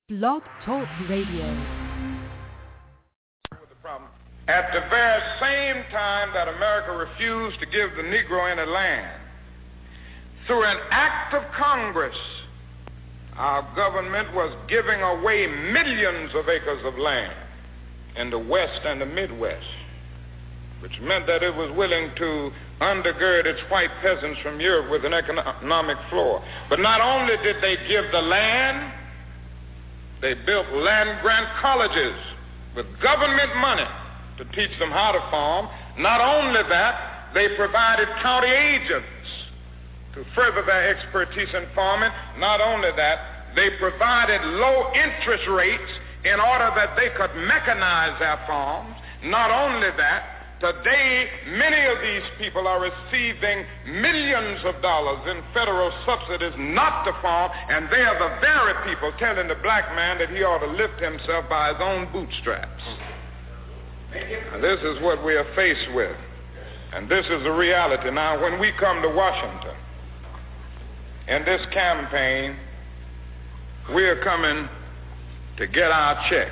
Blog Talk Radio. At the very same time that America refused to give the Negro any land, through an act of Congress, our government was giving away millions of acres of land in the West and the Midwest, which meant that it was willing to undergird its white peasants from Europe with an economic floor. But not only did they give the land, they built land-grant colleges with government money to teach them how to farm. Not only that, they provided county agents to further their expertise in farming. Not only that, they provided low interest rates in order that they could mechanize their farms. Not only that, today, many of these people are receiving millions of dollars in federal subsidies not to farm, and they are the very people telling the black man that he ought to lift himself by his own bootstraps. Now, this is what we are faced with, and this is the reality. Now, when we come to Washington in this campaign, we are coming to get our check.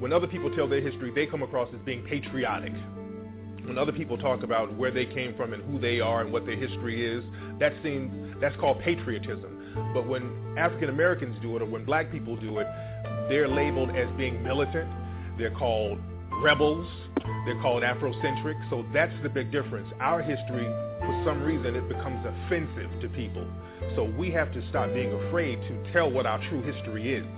when other people tell their history, they come across as being patriotic. When other people talk about where they came from and who they are and what their history is, that's called patriotism. But when African Americans do it, or when black people do it, they're labeled as being militant. They're called rebels. They're called Afrocentric. So that's the big difference. Our history, for some reason, it becomes offensive to people. So we have to stop being afraid to tell what our true history is.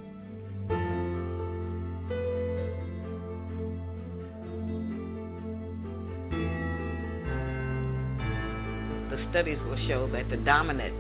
Studies will show that the dominant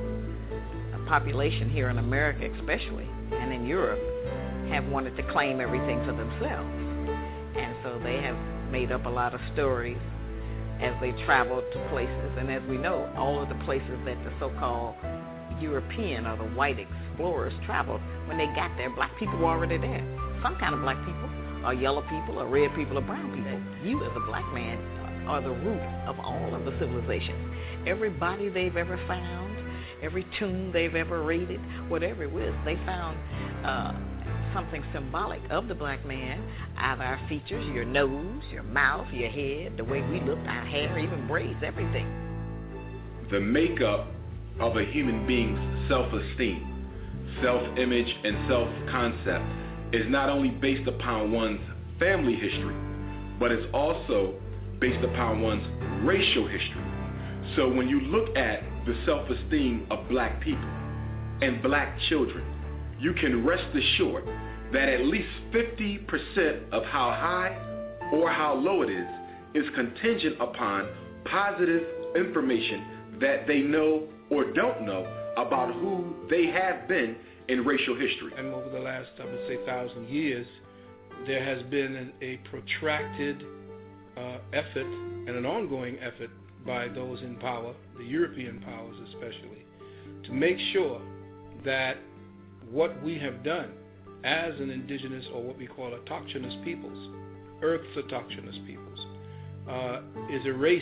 population here in America especially, and in Europe, have wanted to claim everything for themselves. And so they have made up a lot of stories as they travel to places. And as we know, all of the places that the so-called European or the white explorers traveled, when they got there, black people were already there. Some kind of black people, or yellow people, or red people, or brown people. You as a black man are the root of all of the civilizations. Every body they've ever found, every tomb they've ever raided, whatever it was, they found something symbolic of the black man, either our features, your nose, your mouth, your head, the way we look, our hair, even braids, everything. The makeup of a human being's self-esteem, self-image, and self-concept is not only based upon one's family history, but it's also based upon one's racial history. So when you look at the self-esteem of black people and black children, you can rest assured that at least 50% of how high or how low it is contingent upon positive information that they know or don't know about who they have been in racial history. And over the last, I would say, 1,000 years, there has been a protracted effort and an ongoing effort by those in power, the European powers especially, to make sure that what we have done as an indigenous, or what we call autochthonous peoples, Earth's autochthonous peoples, is erased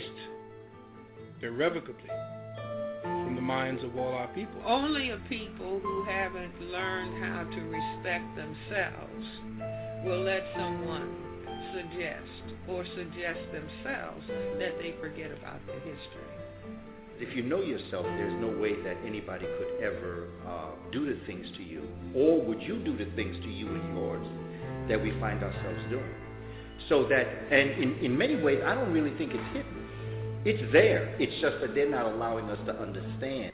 irrevocably from the minds of all our people. Only a people who haven't learned how to respect themselves will let someone suggest themselves that they forget about their history. If you know yourself, there's no way that anybody could ever do the things to you, or would you do the things to you and yours that we find ourselves doing. So that, and in many ways, I don't really think it's hidden. It's there. It's just that they're not allowing us to understand.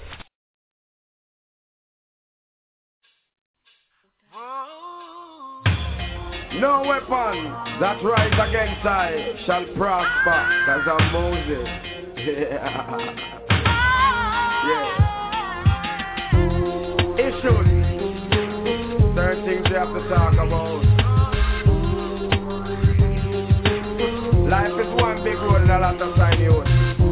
No weapon that rise against I shall prosper, cause I'm Moses. Yeah. Issues. Certain things you have to talk about. Life is one big road and a lot of tiny roads.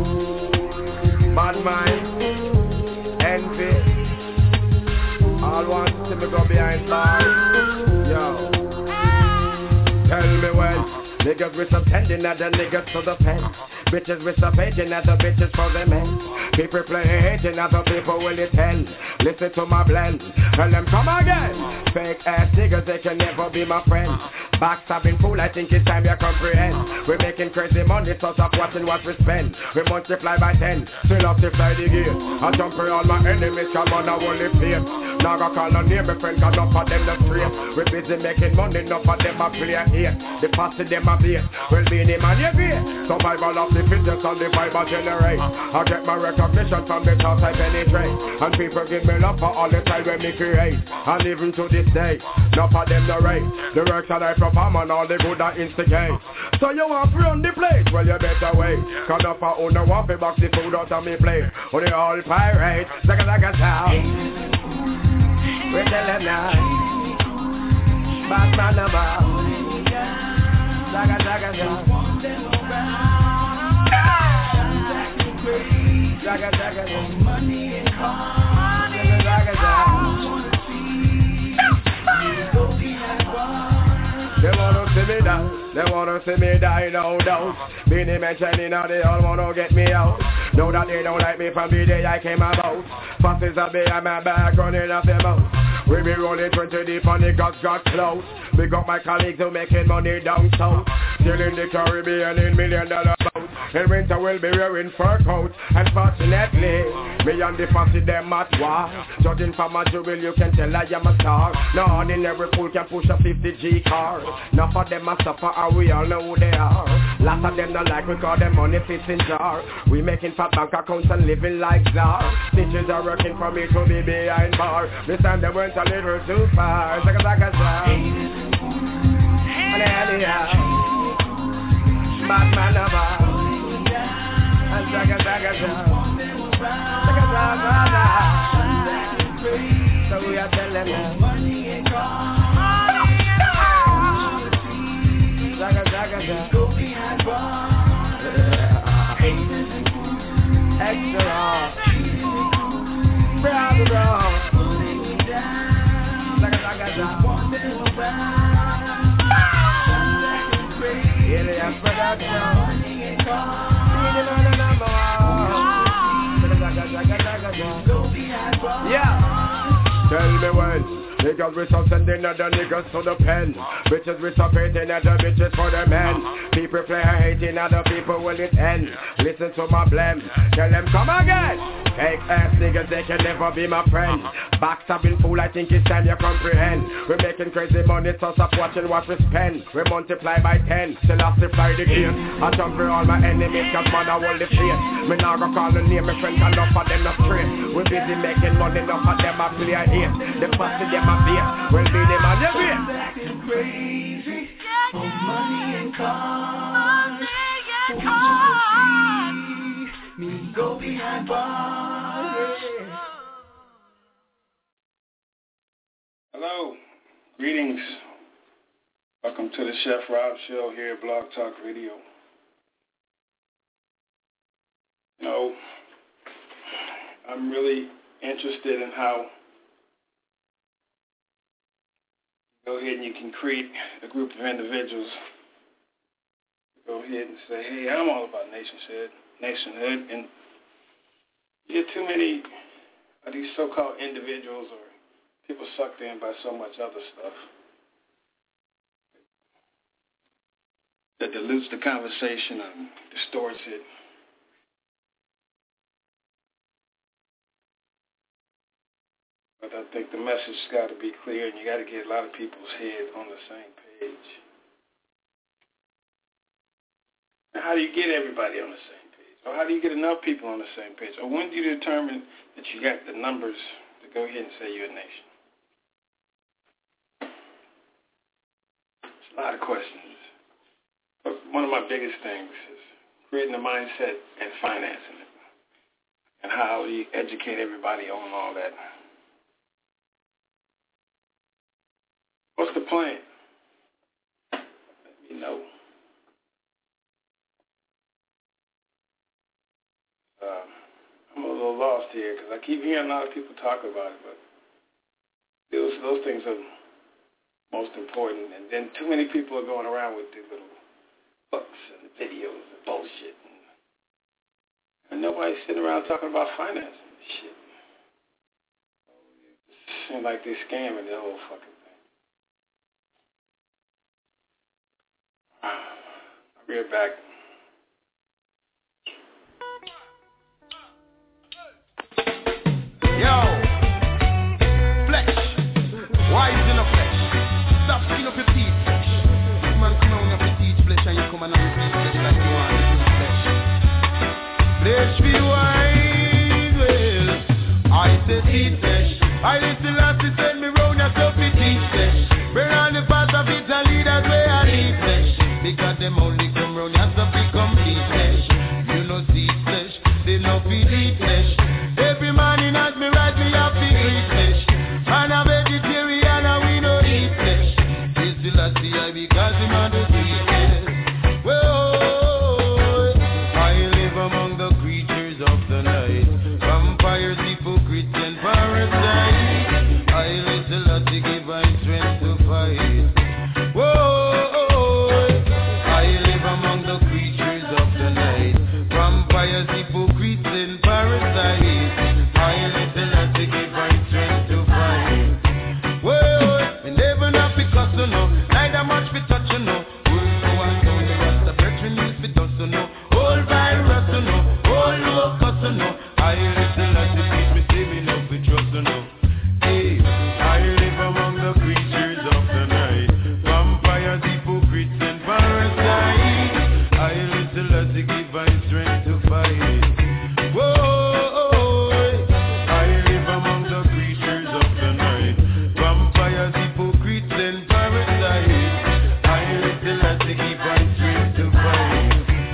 Bad mind, envy, all want to see me go behind bars. Yo. Tell me when niggas with some pending at the niggas to the pen. Bitches with some painting at the bitches for the men. People play hating at the people will it tell. Listen to my blend, tell them come again. Fake ass niggas, they can never be my friend. Backstabbing fool, I think it's time you comprehend. We're making crazy money, so stop watching what we spend. We multiply by 10, still up to fly the gate. I jump for all my enemies, come on, I only face. Now I call on name, my friend, cause enough of them the straight. We busy making money, enough of them a play here. The past them a base, well being him and every survival of the fittest and the fiber generate. I get my recognition from the thoughts I penetrate. And people give me love for all the time when me create. And even to this day, enough of them the right. The works that I perform and all the good I instigate. So you want to run the place, well you better wait. Cause enough of owner want to box the food out of me plate. When they all pirate, like a sound. We tell them now, bad man about. Zaga, zaga, zaga. Zaga, zaga, zaga. Money and cars. Zaga, zaga, zaga. They wanna see me down, they wanna see me die, no doubt. Beanie mentioning how they all wanna get me out. Know that they don't like me from the day I came about. Fast as a bear, my back running off their mouth. We be rolling 20 deep and niggas got close. Big up my colleagues who making money down south. Still in the Caribbean in $1 million boats. In winter we'll be wearing fur coats. Unfortunately, me and the posse them at war. Judging from my jewel you can tell I am a star. No ordinary fool can push a 50G car. Enough of them a suffer and we all know who they are. Lots of them don't like we call them money fits in jar. We making fat bank accounts and living like czar. Stitches are working for me to be behind bar. This time they went a little too far. Like a and anyhow, Batman about and zaga. So we are telling them zaga. Go behind bars. Extra. Bravo. Zaga. Yeah. Tell me when niggas we stop sending other niggas to the pen. Bitches we stop hating other bitches for the men. People play hating other people will it end. Listen to my blem. Tell them come again. Fake ass niggas they can never be my friend. Backstabbing fool I think it's time you comprehend. We're making crazy money so stop watching what we spend. We multiply by 10 still have to fly the gate. I jump for all my enemies cause man I hold the faith. Me now go call the name my friend can enough of them not straight. We busy making money enough of them I play a hate. The pussy them a beat. We'll be them on your way. Acting crazy for money and cars. Me go behind bars. Hello, greetings. Welcome to the Chef Rob Show here at Blog Talk Radio. You know, I'm really interested in how go ahead and you can create a group of individuals. Go ahead and say, hey, I'm all about nationhood, and you get too many of these so-called individuals or people sucked in by so much other stuff that dilutes the conversation and distorts it. But I think the message's got to be clear, and you got to get a lot of people's heads on the same page. Now, how do you get everybody on the same page? Or how do you get enough people on the same page? Or when do you determine that you got the numbers to go ahead and say you're a nation? It's a lot of questions. But one of my biggest things is creating a mindset and financing it. And how do you educate everybody on all that? What's the plan? Let me know. I'm a little lost here because I keep hearing a lot of people talk about it, but those things are most important. And then too many people are going around with these little books and videos and bullshit. And nobody's sitting around talking about financing and shit. It seems like they're scamming the whole fucking thing. I'll be right back. Yo, flesh, why is in a flesh? Stop sticking up your teeth, flesh. This man come on up your teeth, flesh, and you come on your teeth, flesh, like you want to do flesh. Flesh be wise, well, I say teeth, flesh. I listen last to send me round your stuff, teeth, flesh. Bring on the path of it and leaders where I need flesh. Because them only come round your stuff. I listen as the teach me, say me no be trust no. Hey, I live among the creatures of the night, vampires, hypocrites, and parasites. I listen as the divine strength to fight. Whoa, I live among the creatures of the night, vampires, hypocrites, and parasites. I listen as the divine strength to fight.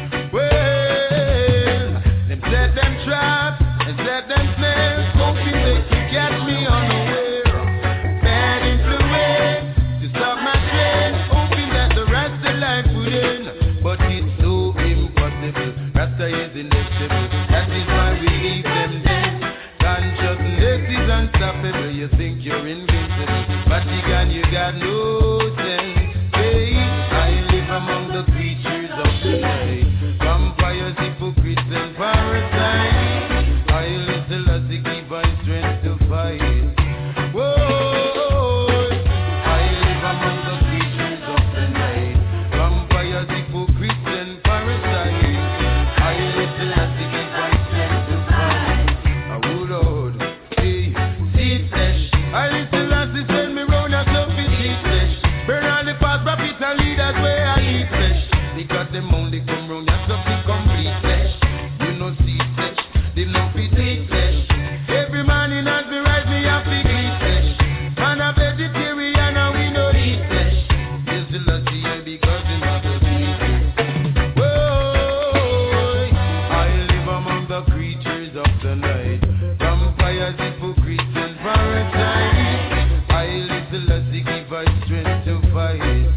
Well, them set them traps and set them snares, hoping they can catch me unaware. Bad influence to stop my train, hoping that the rest of life would end. But it's so impossible, Rasta is inevitable. That is why we leave them dead. Consciousness is unstoppable, you think you're invincible, but you got no sense. Hey, I live among the creatures of the night, vampires, hypocrites, and parasites. I listen as the divine strength to fight. Whoa, I live among the creatures of the night, vampires, hypocrites, and parasites. I listen as the divine strength to fight. Oh Lord, hey, see flesh. I listen as they send me round as no fish eat flesh. Burn all the past prophets and leaders where I eat flesh. Because them only come round as no fi complete flesh. You know see flesh, they no fit eat flesh. Every morning as me rise me have to eat flesh. Man a vegetarian and we no eat flesh. Yes, the Lord see you because him have to eat flesh. Whoa, I live among the creatures of the night, vampires, hypocrites, and parasites. I little as the give us strength to fight.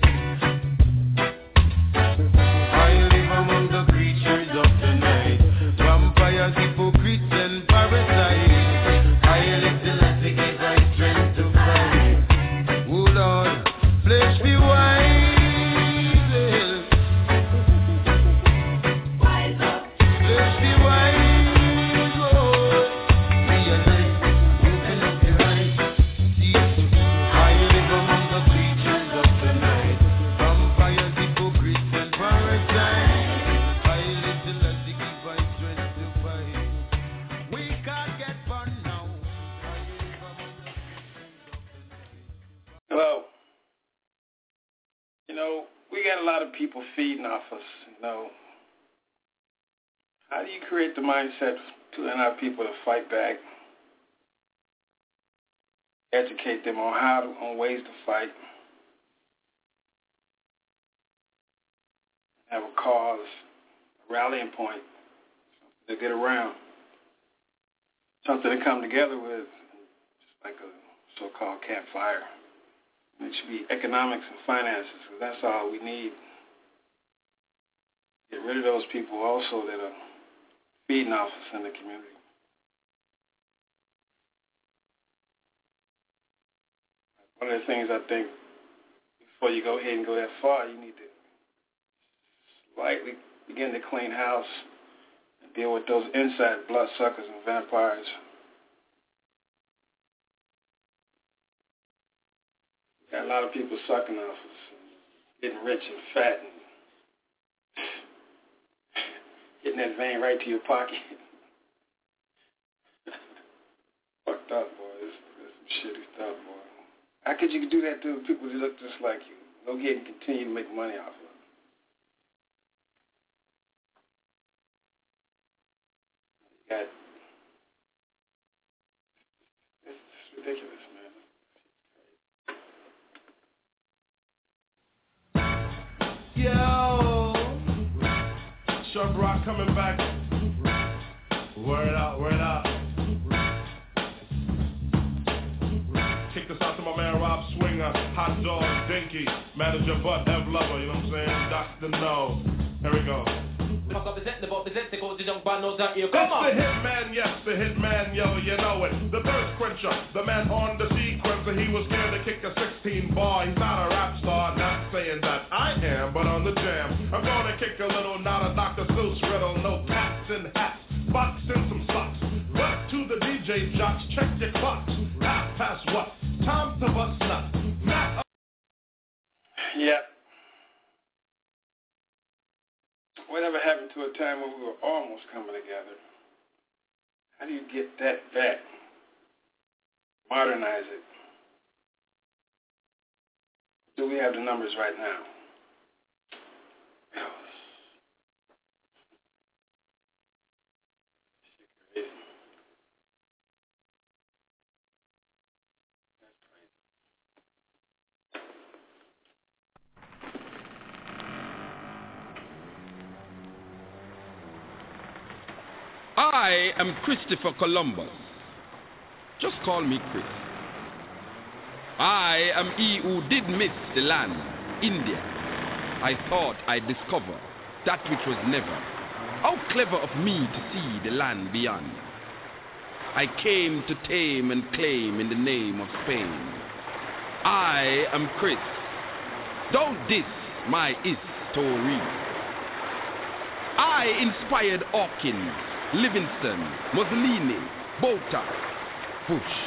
I live among the creatures of the night, vampires, hypocrites, and parasites. I little as the give us strength to fight. Oh Lord, flesh be wise, flesh be wise, Lord. Realize, open up your eyes. See, I live among the creatures of the night, vampires, hypocrites, and parasites. I little as the give us strength to fight. We can't get fun now. I live among the creatures of the night. Hello. You know, we got a lot of people feeding off us, you know. How do you create the mindset to allow people to fight back? Educate them on ways to fight. Have a cause, a rallying point to get around. Something to come together with, just like a so-called campfire. It should be economics and finances, because that's all we need. Get rid of those people also that are feeding off us in the community. One of the things I think, before you go ahead and go that far, you need to slightly begin to clean house and deal with those inside bloodsuckers and vampires. Got a lot of people sucking off us, getting rich and fat, and getting that vein right to your pocket. Fucked up, boy. This is some shitty stuff, boy. How could you do that to people who look just like you? Go ahead and continue to make money off of it. It's ridiculous, man. Yo, Sharp Rock coming back. Word out, word out. Kick this out to my man Rob Swinger, Hot Dog, Dinky, Manager Bud, Ev Lover, you know what I'm saying? Dr. No. Here we go. It's the hitman, yes, the hitman, yo, you know it. The thirst quencher, the man on the sequencer. He was scared to kick a 16 bar. He's not a rap star, not saying that I am, but on the jam. I'm gonna kick a little, not a Dr. Seuss riddle. No cats and hats, box and some socks. But to the DJ jocks, check your clocks. Half past what? Time to bust nuts. Yep. Whatever happened to a time when we were almost coming together? How do you get that back? Modernize it. Do we have the numbers right now? I am Christopher Columbus. Just call me Chris. I am he who did miss the land, India. I thought I'd discover that which was never. How clever of me to see the land beyond. I came to tame and claim in the name of Spain. I am Chris. Don't diss my history. I inspired Hawkins, Livingston, Mussolini, Botha, Bush.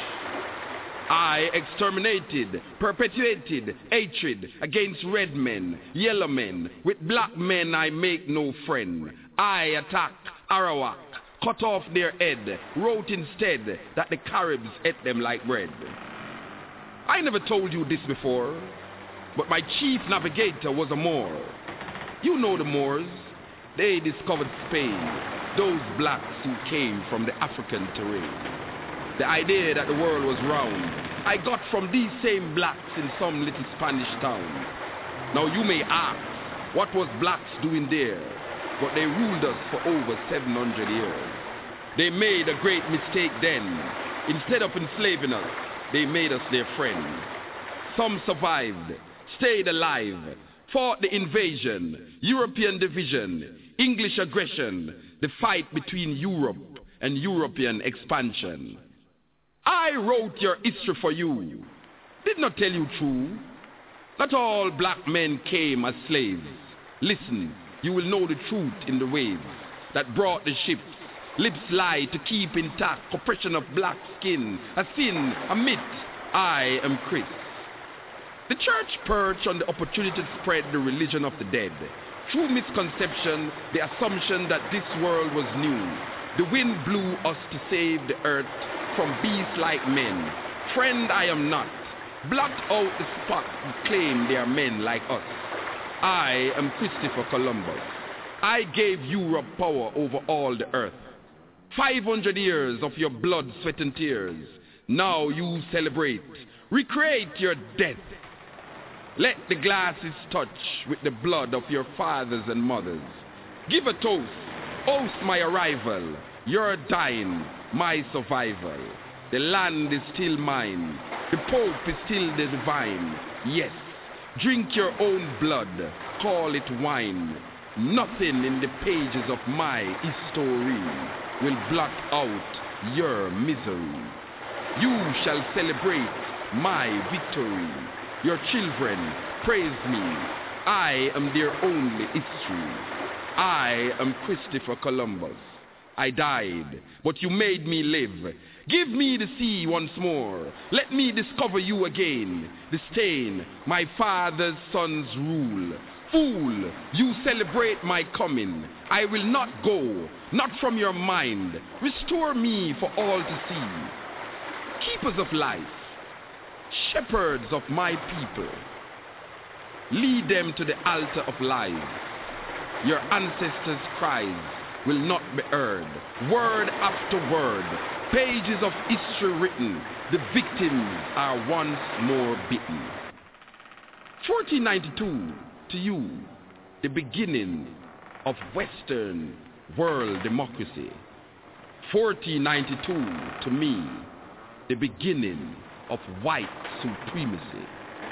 I exterminated, perpetuated hatred against red men, yellow men. With black men I make no friend. I attack Arawak, cut off their head, wrote instead that the Caribs ate them like bread. I never told you this before, but my chief navigator was a Moor. You know the Moors. They discovered Spain, those blacks who came from the African terrain. The idea that the world was round, I got from these same blacks in some little Spanish town. Now you may ask, what was blacks doing there? But they ruled us for over 700 years. They made a great mistake then. Instead of enslaving us, they made us their friends. Some survived, stayed alive, fought the invasion, European division, English aggression, the fight between Europe and European expansion. I wrote your history for you. Did not tell you true. Not all black men came as slaves. Listen, you will know the truth in the waves that brought the ships. Lips lie to keep intact oppression of black skin. A sin, a myth. I am Chris. The church perched on the opportunity to spread the religion of the dead. Through misconception, the assumption that this world was new. The wind blew us to save the earth from beasts like men. Friend, I am not. Blot out the spot who claim they are men like us. I am Christopher Columbus. I gave Europe power over all the earth. 500 years of your blood, sweat, and tears. Now you celebrate. Recreate your death. Let the glasses touch with the blood of your fathers and mothers. Give a toast. Host my arrival. Your dying, my survival. The land is still mine. The Pope is still the divine. Yes, drink your own blood. Call it wine. Nothing in the pages of my history will blot out your misery. You shall celebrate my victory. Your children praise me. I am their only history. I am Christopher Columbus. I died, but you made me live. Give me the sea once more. Let me discover you again. The stain, my father's son's rule. Fool, you celebrate my coming. I will not go, not from your mind. Restore me for all to see. Keepers of life, shepherds of my people, lead them to the altar of life. Your ancestors' cries will not be heard. Word after word, pages of history written, the victims are once more beaten. 1492 to you, the beginning of Western world democracy. 1492 to me, the beginning of white supremacy.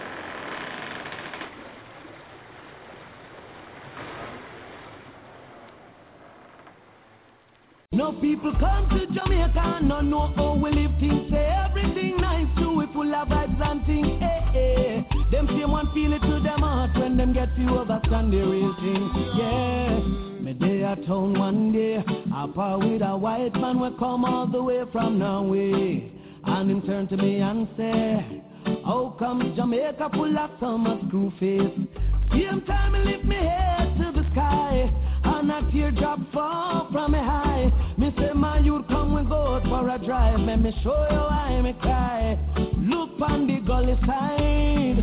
No people come to Jamaica and no know how we live things. Say everything nice too, we full of vibes and things. Them same one feel it to them heart when them get to understand the real thing. Yeah, me day at town one day, I par with a white man we come all the way from Norway. And him turn to me and say, how come Jamaica full of summer screw face? Same time he lift me head to the sky. and a teardrop fall from me high. Me say my youth come we go out for a drive. Let me show you why me cry. Look on the gully side.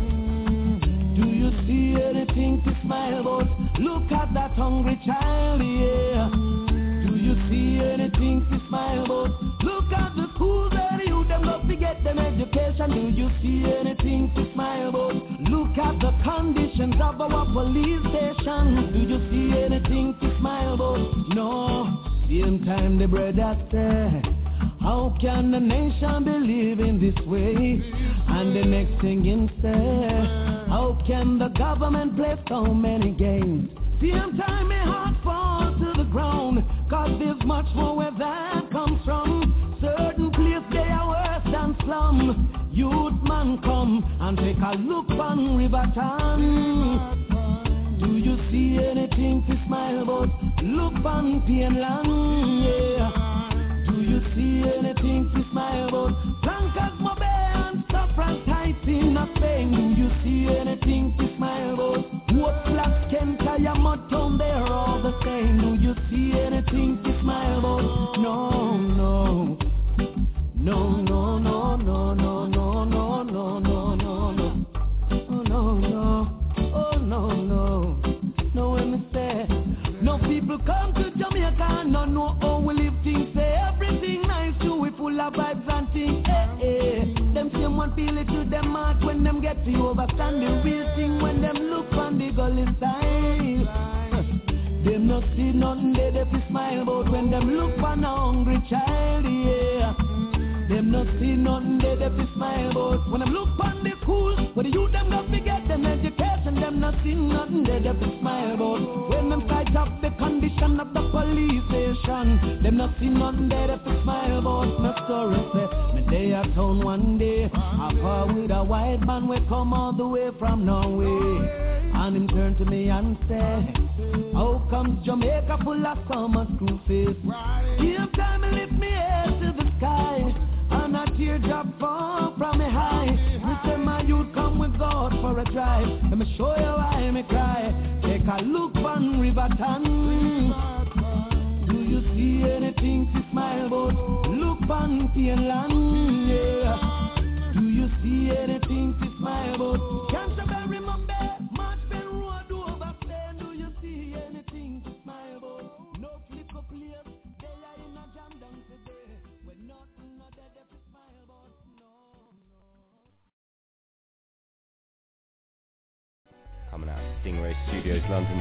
Do you see anything to smile about? Look at that hungry child, yeah. Do you see anything to smile about? Look at the schools where you them go to get them education. Do you see anything to smile about? Look at the conditions of our police station. Do you see anything to smile about? No. Same time the brother said, how can the nation be living this way? And the next thing him say, how can the government play so many games? Same time my heart falls to the ground, cause there's much more where that comes from. Certain place they are worse than slum. Youth man come and take a look on Riverton. Do you see anything to smile about? Look on Pienland, yeah. Do you see anything to smile about? Blancas Mobe and stuff and tights in a Spain. Do you see anything to smile about? What black Kent, Mud Town, they're all the same. Do you see anything to smile about? No, no. No, no, no, no, no, no, no, no, no, no, no. Oh, no, no. Oh, no, no. No, when me say, no people come to Jamaica and not know how we live things. Say everything nice too, we full of vibes and things. Them same one feel it to them heart when them get to overstand the real thing when them look on the gully side. Them not see nothing they fi smile about when them look on a hungry child, yeah. Them not see nothing they fi smile about when them look on the schools where the youth them not forget them education. Them not see nothing they fi smile about when them sight up the condition of the police station. Them not see nothing they fi smile about. My story say me day at town one day, I fought with a white man we come all the way from Norway. And him turn to me and say, how comes Jamaica full of summer screw face? Same time he lift me head to the sky, and a teardrop fall from me high. Me say my youth come with God for a drive. Let me show you why me cry. Take a look on Riverton. Do you see anything to smile about? Look on Pienland, yeah. Do you see anything to smile about? Canterbury, Mumbai, Marchpen Road, Overplain. Do you see anything to smile about? No click up place, they are in a jam down today. When nothing not there to smile about, no. Coming out of Stingray Studios, London.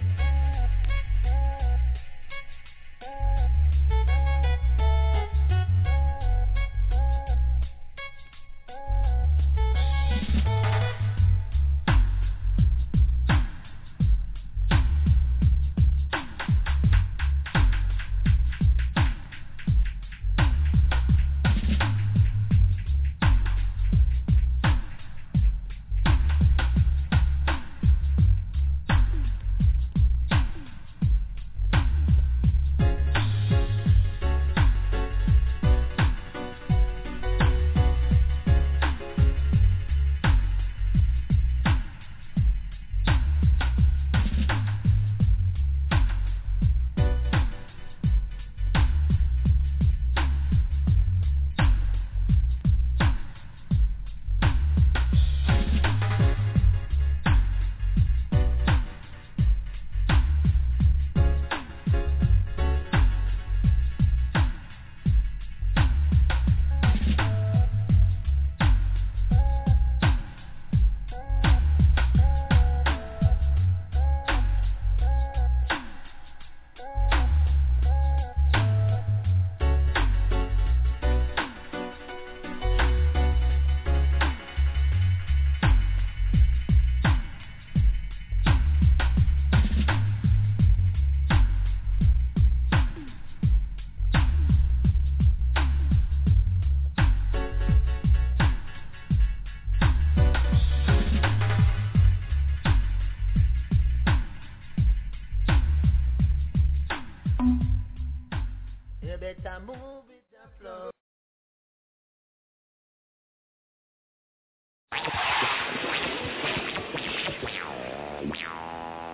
better move it and flow.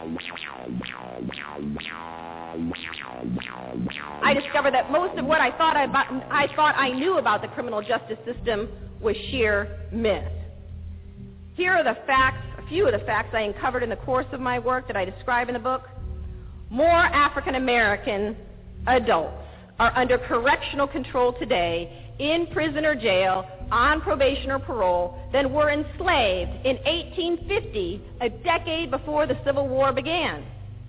I discovered that most of what I thought I knew about the criminal justice system was sheer myth. Here are the facts, a few of the facts I uncovered in the course of my work that I describe in the book. More African American adults are under correctional control today, in prison or jail, on probation or parole, than were enslaved in 1850, a decade before the Civil War began.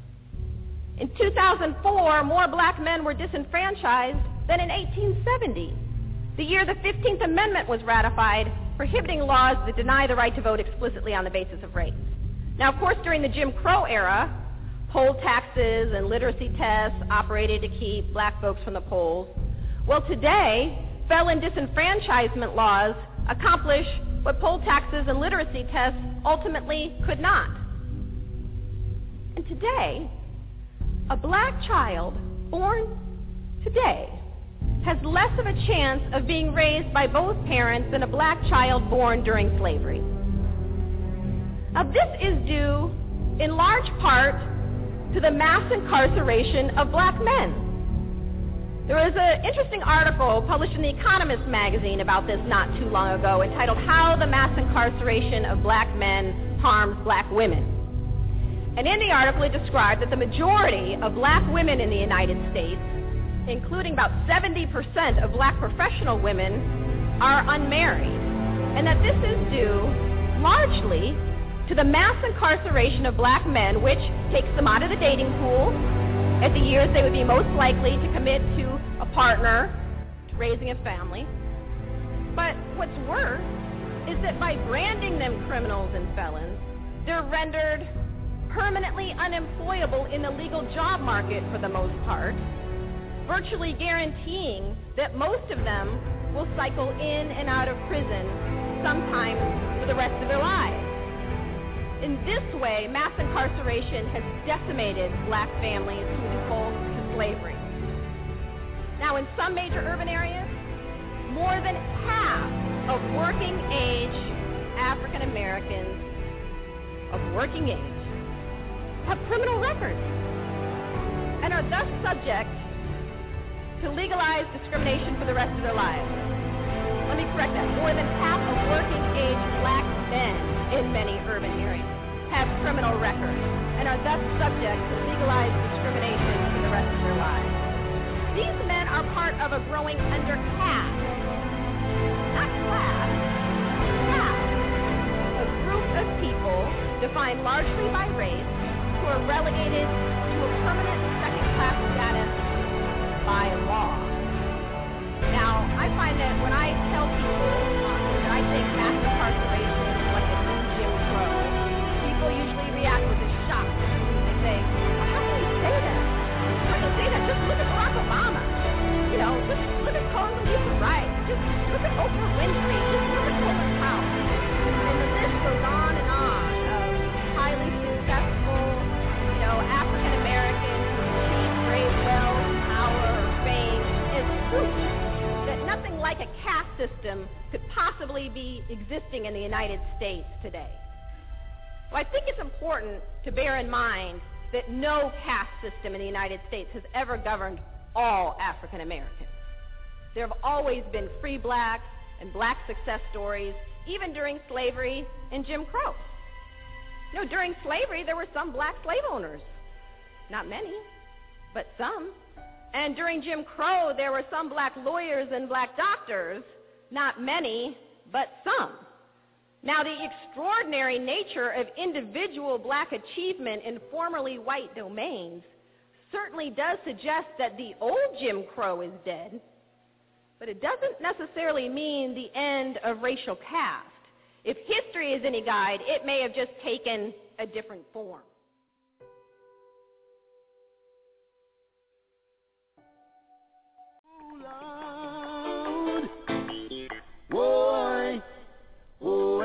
In 2004, more black men were disenfranchised than in 1870, the year the 15th Amendment was ratified, prohibiting laws that deny the right to vote explicitly on the basis of race. Now, of course, during the Jim Crow era, poll taxes and literacy tests operated to keep black folks from the polls. Well, today, felon disenfranchisement laws accomplish what poll taxes and literacy tests ultimately could not. And today, a black child born today has less of a chance of being raised by both parents than a black child born during slavery. Now, this is due in large part to the mass incarceration of black men. There was an interesting article published in The Economist magazine about this not too long ago, entitled How the Mass Incarceration of Black Men Harms Black Women. And in the article it described that the majority of black women in the United States, including about 70% of black professional women, are unmarried, and that this is due largely to the mass incarceration of black men, which takes them out of the dating pool at the years they would be most likely to commit to a partner, to raising a family. But what's worse is that by branding them criminals and felons, they're rendered permanently unemployable in the legal job market for the most part, virtually guaranteeing that most of them will cycle in and out of prison sometimes for the rest of their lives. In this way, mass incarceration has decimated black families who default to slavery. Now, in some major urban areas, more than half of working-age African Americans of working age have criminal records and are thus subject to legalized discrimination for the rest of their lives. Let me correct that. More than half of working-age black men in many urban areas have criminal records and are thus subject to legalized discrimination for the rest of their lives. These men are part of a growing undercaste, not class, caste, a group of people defined largely by race who are relegated to a permanent second-class status by law. Now, I find that when I tell people that I think mass incarceration is like a new Jim Crow, people usually react with a shock. They say, well, how can you say that? How can you say that? Just look at Barack Obama. You know, just look at Condoleezza Rice. Just look at Oprah Winfrey. Just look at Colin Powell. And the list goes on and on of highly successful, you know, African Americans who achieve great wealth, power, or fame as proof that nothing like a caste system could possibly be existing in the United States today. Well, I think it's important to bear in mind that no caste system in the United States has ever governed all African Americans. There have always been free blacks and black success stories, even during slavery and Jim Crow. You know, during slavery, there were some black slave owners. Not many, but some. And during Jim Crow, there were some black lawyers and black doctors. Not many, but some. Now, the extraordinary nature of individual black achievement in formerly white domains certainly does suggest that the old Jim Crow is dead, but it doesn't necessarily mean the end of racial caste. If history is any guide, it may have just taken a different form. Boy, oh,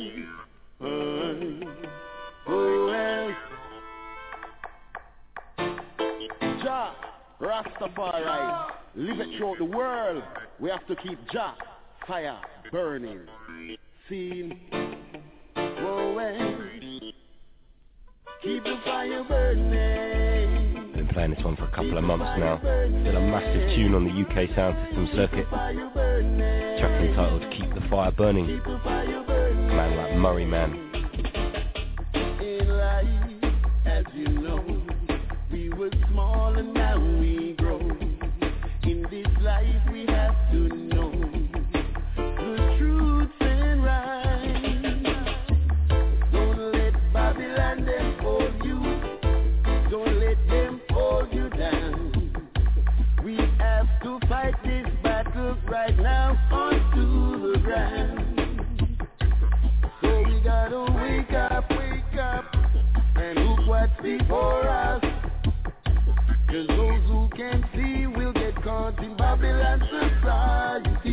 Jah, Rastafari, live it throughout the world. We have to keep Jah fire burning. Seen, oh, Keep the fire burning. Been playing this one for a couple of months now. Still a massive tune on the UK sound system circuit. Track entitled Keep the Fire Burning. Man like Murray Man. In life, as you know, we were small and now we grow. In this life we have to know the truth and right. Don't let Babylon them hold you. Don't let them hold you down. We have to fight this battle right now onto the ground. So we gotta wake up, and look what's before us. 'Cause those who can see will get caught in Babylon society.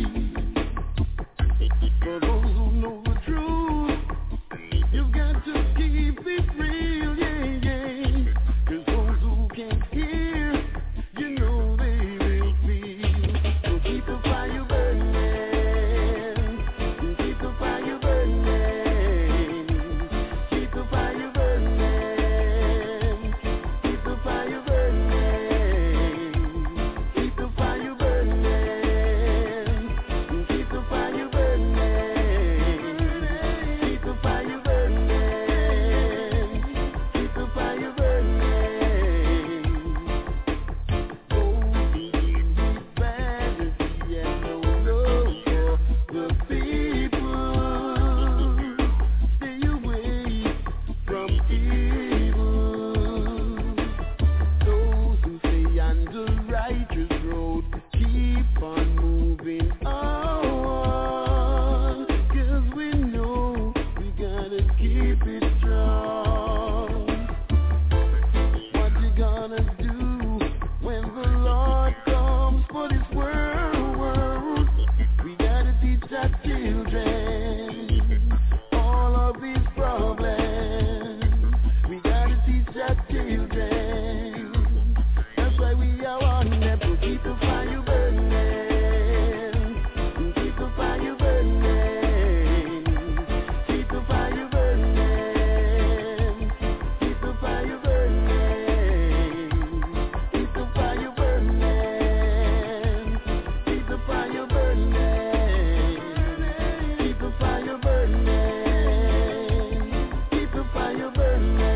For those who know the truth, you've got to keep it real, yeah. 'Cause those who can't hear, you know they will feel. So keep the fire burning, keep the fire burning, keep the fire burning, keep the fire burning, keep the fire burning, keep the fire burning, keep the fire burning, keep the fire burning. Oh, believe vanity and no love for the people. Stay away from evil. Those who stay on the righteous road keep on moving on. 'Cause we know we gotta keep it strong. What you gonna do when the Lord comes for this world? We gotta teach our children all of these problems. We gotta teach our children. That's why we are on them to keep the fire burning, keep the fire burning, keep the fire burning, keep the fire burning, keep the fire burning, keep the fire burning, keep the fire burning, keep the fire burning.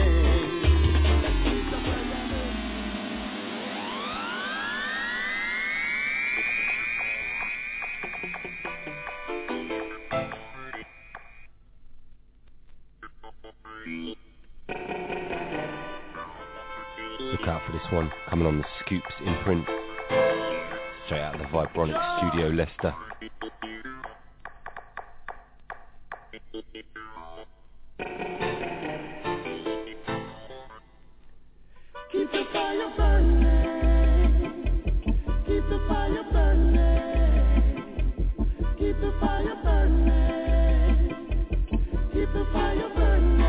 Look out for this one, coming on the Scoops imprint. Straight out of the Vibronic Studio, Leicester. Keep the fire burning, keep the fire burning, keep the fire burning, keep the fire burning.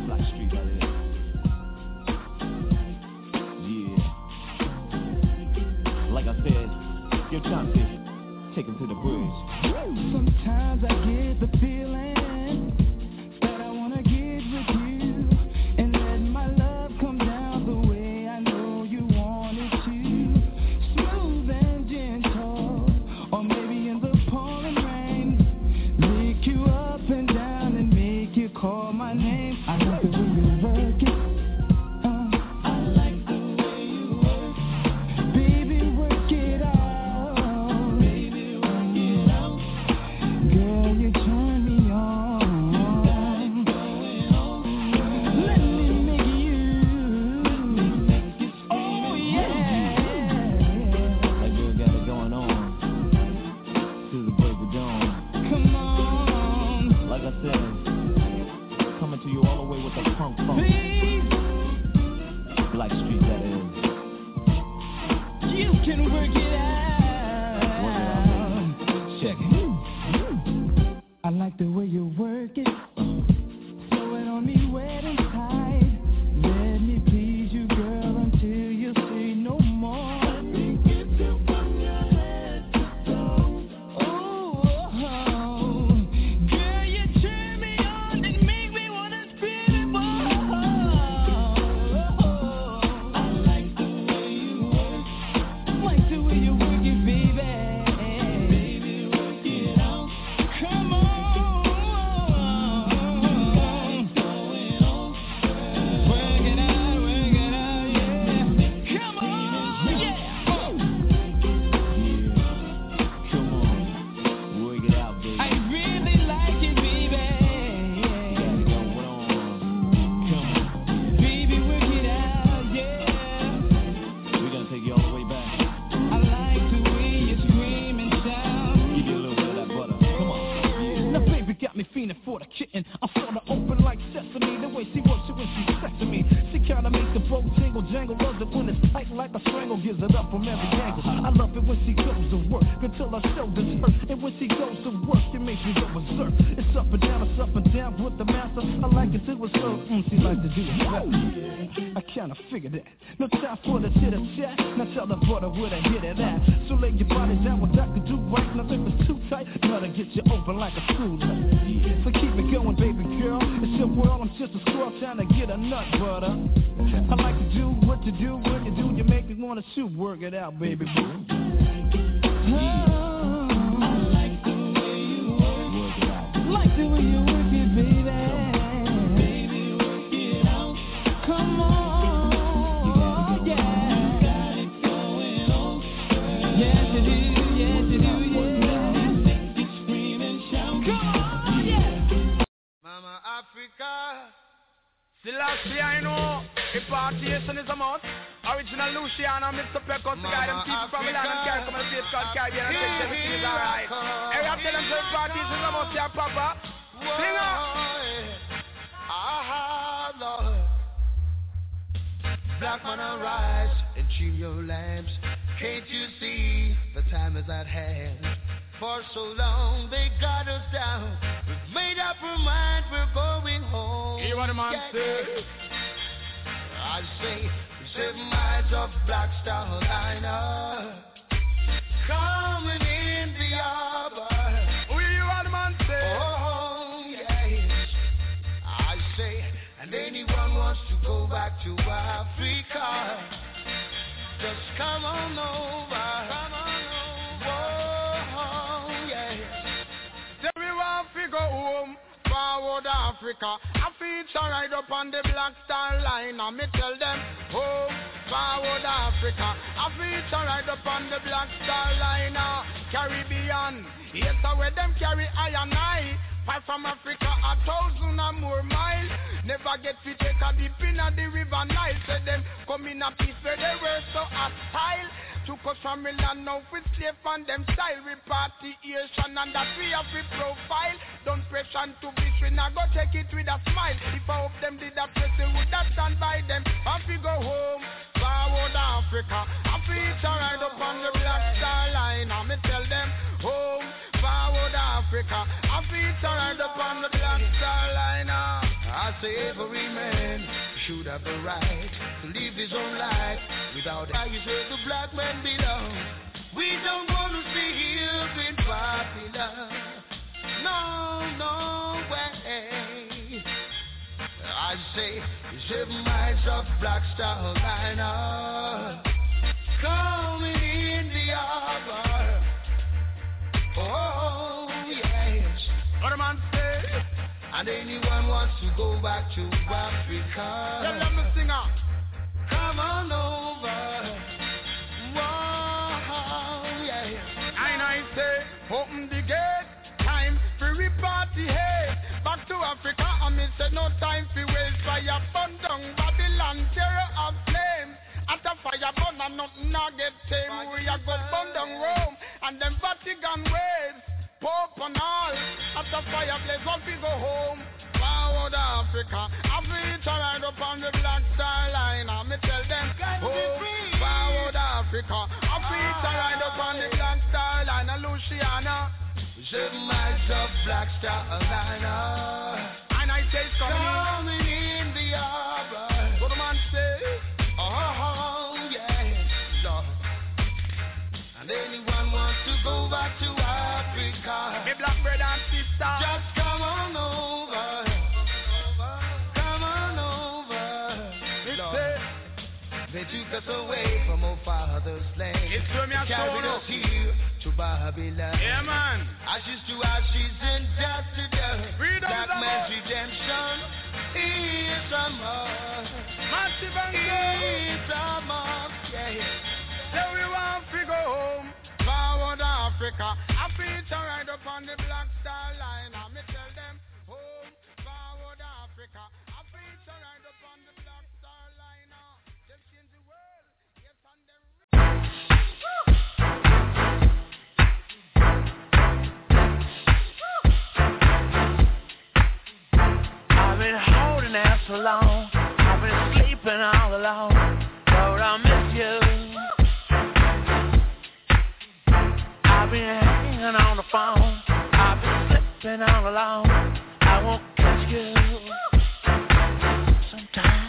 Black Street, that is. Yeah. Like I said, your Chauncey, take him to the bridge. Sometimes I get the feeling that I wanna get with you and let my love come down the way I know you want it to. Smooth and gentle, or maybe in the pouring rain. Lick you up and down and make you call my name. I like the way you work it. I like the way you work. Baby, work it out. Baby, work it out. Girl, you turn me on. Let me make you. Oh yeah. That girl got it going on to the break of dawn. Come on. Like I said, coming to you all the way with the funk. Black Street, that is. You can work it out. Check it. I like the way you work it. Throw it on me wet and tight. Let me please you, girl, until you say no more. Let me get you from your head to toe. Oh, girl, you turn me on and make me wanna scream. I like the way you work. Like the way you work it, baby. Baby, work it out. Come on. Work it out, yeah. Come on, yeah. Come on, work it out, baby. I really like it, baby. Got it going on. Come on, Baby, work it out, yeah. we're gonna take you all the way back. I like the way you scream and shout. Give you a little bit of that butter. Come on. Now baby got me feeling for the kitten. I'm sorta open like sesame. The way she works it when she's sexing me. She kinda makes the boat jingle jangle. Loves it when it's tight like a strangle. Gives it up from every angle. I love it when she goes to work until her shoulders hurt. And when she goes to work, it makes me go berserk. It's up and down with the master. I like it too, it's so she like to do it better. I kinda figured that. No time for the chitter chat. Now tell the brother where to hit it at. So lay your body down, what I can do right. Now if it's too tight, gotta get you open like a screw nut. So keep it going, baby girl. It's your world, I'm just a squirrel trying to get a nut butter. I like to do what you do, when you do, you make me wanna shoot. Work it out, baby boo. I like the way you work. Work it out. Like the way you work it, baby. Baby, work it out. Come on, yeah. Got it going on. Yes, you do, yeah. Make you scream and shout. Come on, yeah. Mama Africa, Selassie, I know. Impartation is a must. Original Luciano, Mr. Pecos, the guy them people from Milan and Carrick, from a state called Caribbean, and take everything is alright. Hey, I'm telling them impartation is a must, yeah, Papa. Sing up. Ah, Lord. Black man, arise and trim your lamps. Can't you see the time is at hand? For so long they got us down. We've made up our mind, we're going home. Hear what the man say. I say, 7 miles of Black Star Liner coming in the harbor. Who you what the man say? Oh, yes. I say, and anyone wants to go back to Africa, just come on over. Come on over. Oh, yes. Say we want to go home. Forward Africa, I feature right up on the Black Star Line. And me tell them, oh, forward Africa, I feature right up on the Black Star Line. Caribbean, yes, I where them carry I and I. Fight from Africa 1,000 and more miles. Never get to take a dip in the river Nile. Say them come in a peace where they were so hostile. Took us from Milan now with slave and them style repatriation, and that we have the profile. Don't pressure to be we now go take it with a smile. If I hope them did that press, they would have stand by them. If we go home, forward Africa, I feature right up on the Black Star Line. And me tell them, home, forward Africa, I feature right up on the Black Star Line. I say every man should have the right to live his own life without values where the black man belongs. We don't want to see hills in Babylon. No way. I say 7 miles of Black Star Liner coming in the harbor. Oh yes. What a man say. And anyone wants to go back to Africa. Tell them to sing up. Come on over. Whoa, yeah. And I say, open the gate. Time for party, hey. Back to Africa, and me say no time for waste. Fire burn down Babylon, terror of flames. At a fire burn and nothing not get tame. We a go burn down Rome and them Vatican waves. Pope and all. At a fireplace, once we go home. Forward Africa, Africa ride up on the Black Star Line. And me tell them, oh, forward Africa, Africa ride up on the Black Star Line. And Luciana. 7 miles of Black Star Liner. And I say coming in the harbor. What the man say? Oh, yeah, Lord. And anyone wants to go back to Africa. Me black brother and sister, just come on over. Come on over. Lord. They took us away from our father's land. Carried us here to Babylon. Yeah, man. Ashes to ashes and dust to dust. Black man's redemption is a must. Massive and is a must, yeah. So we want to go home. Forward Africa. Africa right up on the Black Star Line. And me tell them, home. Forward Africa. Africa right up on the Black Star Line. They'll change the world. Yes, and them. I've been holding out so long. I've been sleeping all alone. Lord, I miss you. I've been hanging on the phone. I've been slipping all alone. I won't catch you sometime.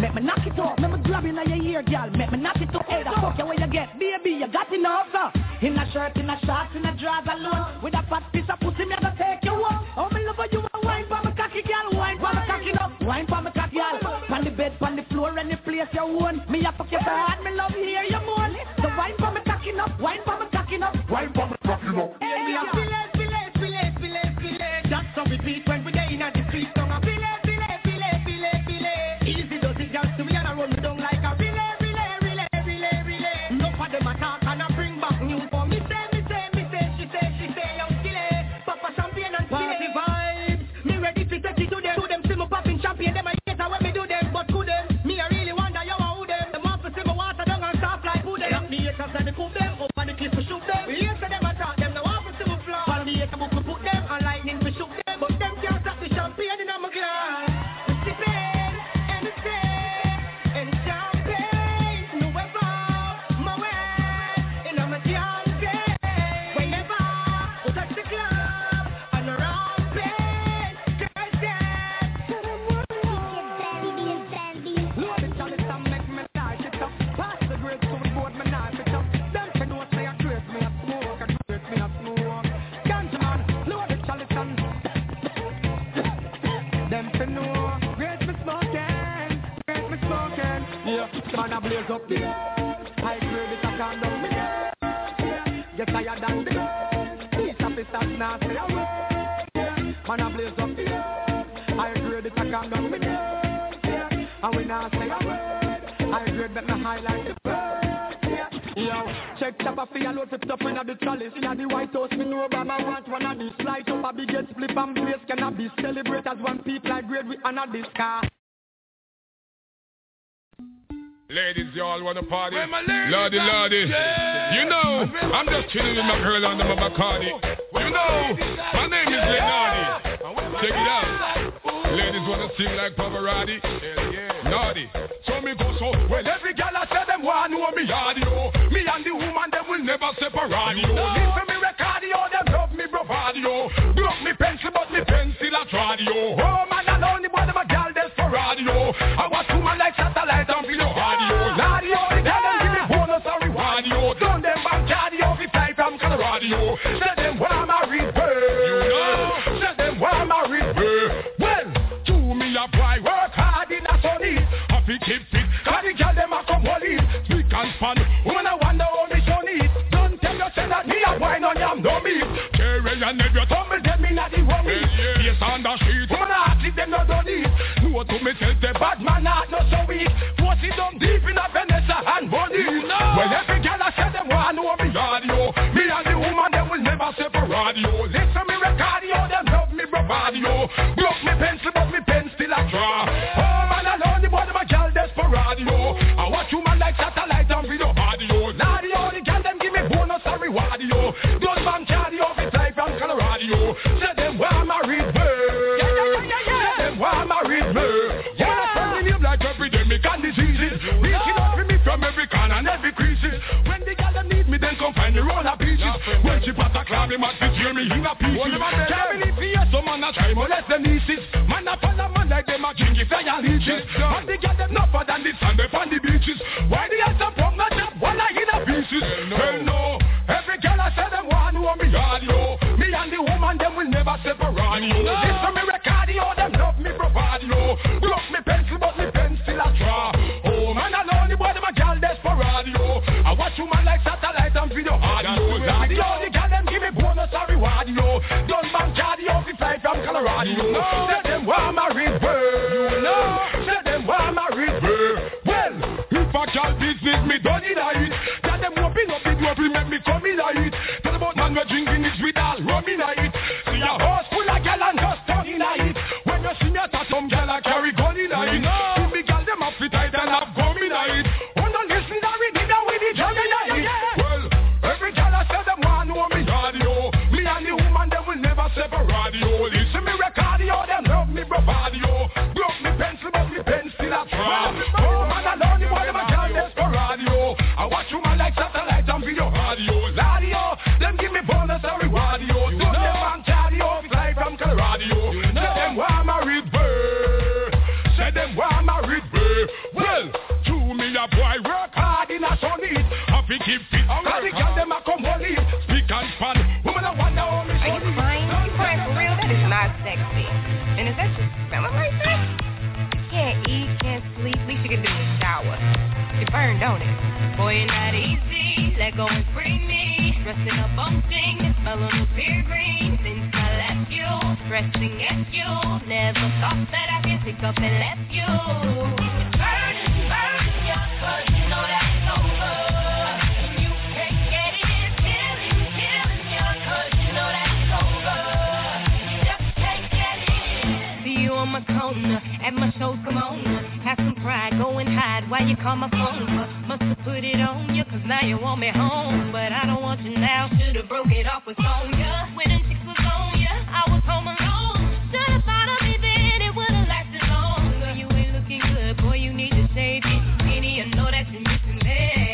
make me knock it up. Make me grab in your ear, girl, make me knock it up. Hey, the fuck you where you get, baby, you got enough, In a shirt, in a shorts, in a dress alone. With a fat piece of pussy, me gonna take you up. Oh, me love you, wine for me cocky, girl, wine for me cocky up. Wine for me cocky, girl. On the bed, on the floor, any place you want. Me a fuck your bad, me love hear you moan. So wine for me cocky up, wine for me cocky up. Wine for me cocky up. Hey, me a feel it. That's how we beat when we day in the street. So I feel it. Easy does it, girl, to me and I run me down like a relay. No for them attack and I bring back news for me. She say, young silly. Papa champagne and party vibes. Me ready to take it to them. See me popping champagne, them I hate when me do them. But to them, me I really wonder you who them. The man for see me water down and soft like who them. Lock me haters and me cook them, up on the cliff to shoot them. We hear them attack them, the one for see me fly. Follow me hater book to put them, and lightning to shoot them. But them can't stop the champagne in my glass. Man a blaze up this. I grade it, I can't down me. Get tired than this. These officers now say away. Man a blaze up this. I grade it, I can't down me. And we now say away. I grade that me highlight the first. Yo, check chopper for your load, flip up in the chalice. In the White House, me know Obama want one of these. Light up a big get flip and place cannabis. Celebrate as one people I grade we honor this car. Ladies, y'all wanna party? Lordy. You know, I'm just chilling with my girl under my Bacardi. You know, my name is Lenardi. Check it out. Ladies wanna sing like Pavarotti. Naughty. So me go so, well every girl I say them want know me audio. Me and the woman them will never separate. Listen me recordio, them love me bravado. Broke me pencil but me pencil a tradio. Oh man alone, the boy them a gal desperado. I want woman like satellite and video audio. Ladio, the gal them give me bonus or reward yo. Done them back cardio, we fly from Colorado. Say them want married bird. You know, say them want married bird. Well, to me a boy work hard in a sunny. Happy keep fit, cause the gal them a come holy. Speak and span, woman I wonder how me show need. Don't tell you say that me a wine on yam no beef. Carry and never tumble them in a the rummy. Yes on the street, woman I ask if them no done it. Know to myself the bad man not no so weak. Force it down deep in a Vanessa and body. Well every gal I say them want know me audio. Me and the woman them will never separate yo. Listen me recordio, them love me bravado. Broke me pencil but me pen still a draw. Oh man alone the boy them a gal desperado. I watch woman like satellite and video audio. Ladio, the gal them give me bonus and reward yo. Don't man cardio, we fly from Colorado. Say them want married bird. Say them want married bird. Wanna find me name like epidemic and diseases. Reaching out for me from every corner and every creases. When the gal them need me then come find me roll a pieces. When she pass a club, they must hear me in a pieces. Can't believe me so man a try molest them nieces. Man a follow man like them a king if they are leeches. And the gal them not for than the sand upon the beaches. Why the gal some punk not jump one like in a pieces? Hell no. Every gal I say them want know me audio. Me and the woman them will never separate yo. Listen me recordio, them love me bravado. Broke me pencil but me pen still a draw. Oh man alone the boy them a gal desperado. I watch woman like satellite and video audio. Ladio, the gal them give me bonus or reward yo. Don't man cardio, we fly from Colorado. Say them want married bird. You know, say them want married bird. Well, if a gal business me don't need a it. Tell them open up the door, make me come in a it. Tell about man we're drinking it with all rum in a it. See a horse full of gal and just tongue in a it. When you see me at some gal I carry gun in a it. See me gal them up fit tight and have gum in a it. Oh no listen to reading down with the drum in a it. Well, every gal I say them want know me audio. Me and the woman them will never separate yo. Listen me recordio, them love me bravado. Broke me pencil but me pen still a draw. Oh man alone the boy them a gal desperado. a boy work hard in a sun heat. Happy keep fit, cause the girl them a come hold it. Speak and span, woman a wonder how me Are you crying? You crying for real? That is not sexy. And is that just feeling like that? Can't eat, can't sleep, least you can do is shower. You burn, don't it? Boy, you're not easy, let go and free me. Stressing up on things, smelling the beer green. Since I left you, stressing at you. Never thought that I could pick up and left you. It's burning, yeah, cause you know that's over. And you can't get it, it's killing, yeah, cause you know that's over. You just can't get it. See you on my corner, at my shows, come on. Have some pride, go and hide while you call my phone. Must have put it on you, cause now you want me home. But I don't want you now, should've broke it off with Sonya. When them chicks was on ya, I was home alone. Should've thought of me then, it would've lasted longer. You ain't looking good, boy, you need to shave it. Skinny, you know that you're missing me.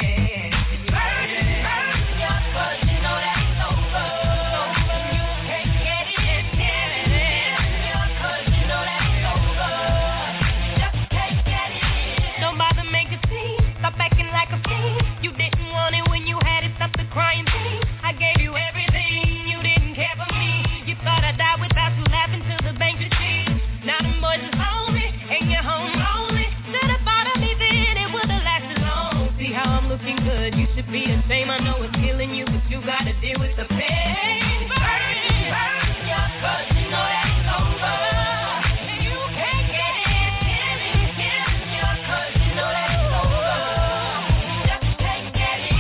Crying thing. I gave you everything, you didn't care for me. You thought I'd die without you laughing till the bank machine. Now them boys is lonely, and you're home lonely. Should've thought of me then, it would've lasted long. See how I'm looking good, you should be ashamed. I know it's killing you, but you gotta deal with the pain. Burn, yeah, cause you know that's over. You can't get it, killing, yeah, cause you know that's over. You just can't get it.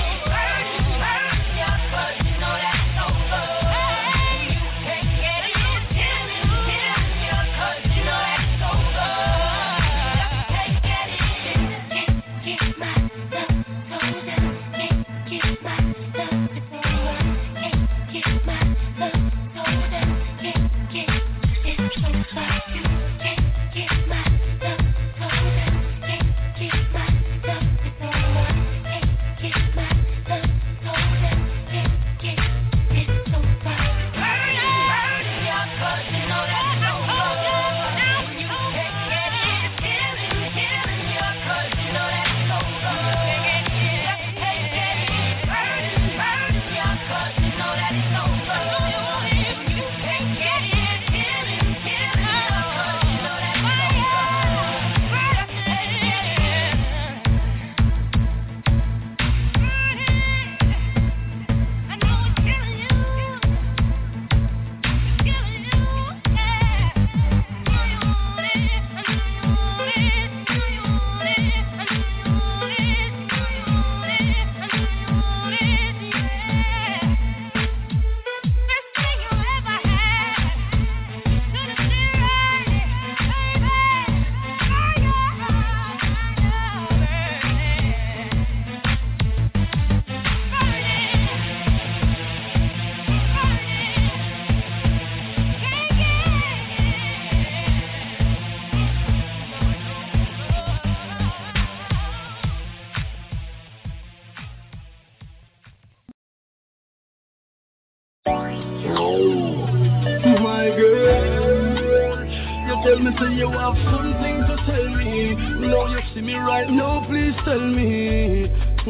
Tell me say you have something to tell me. Now you see me right now, please tell me.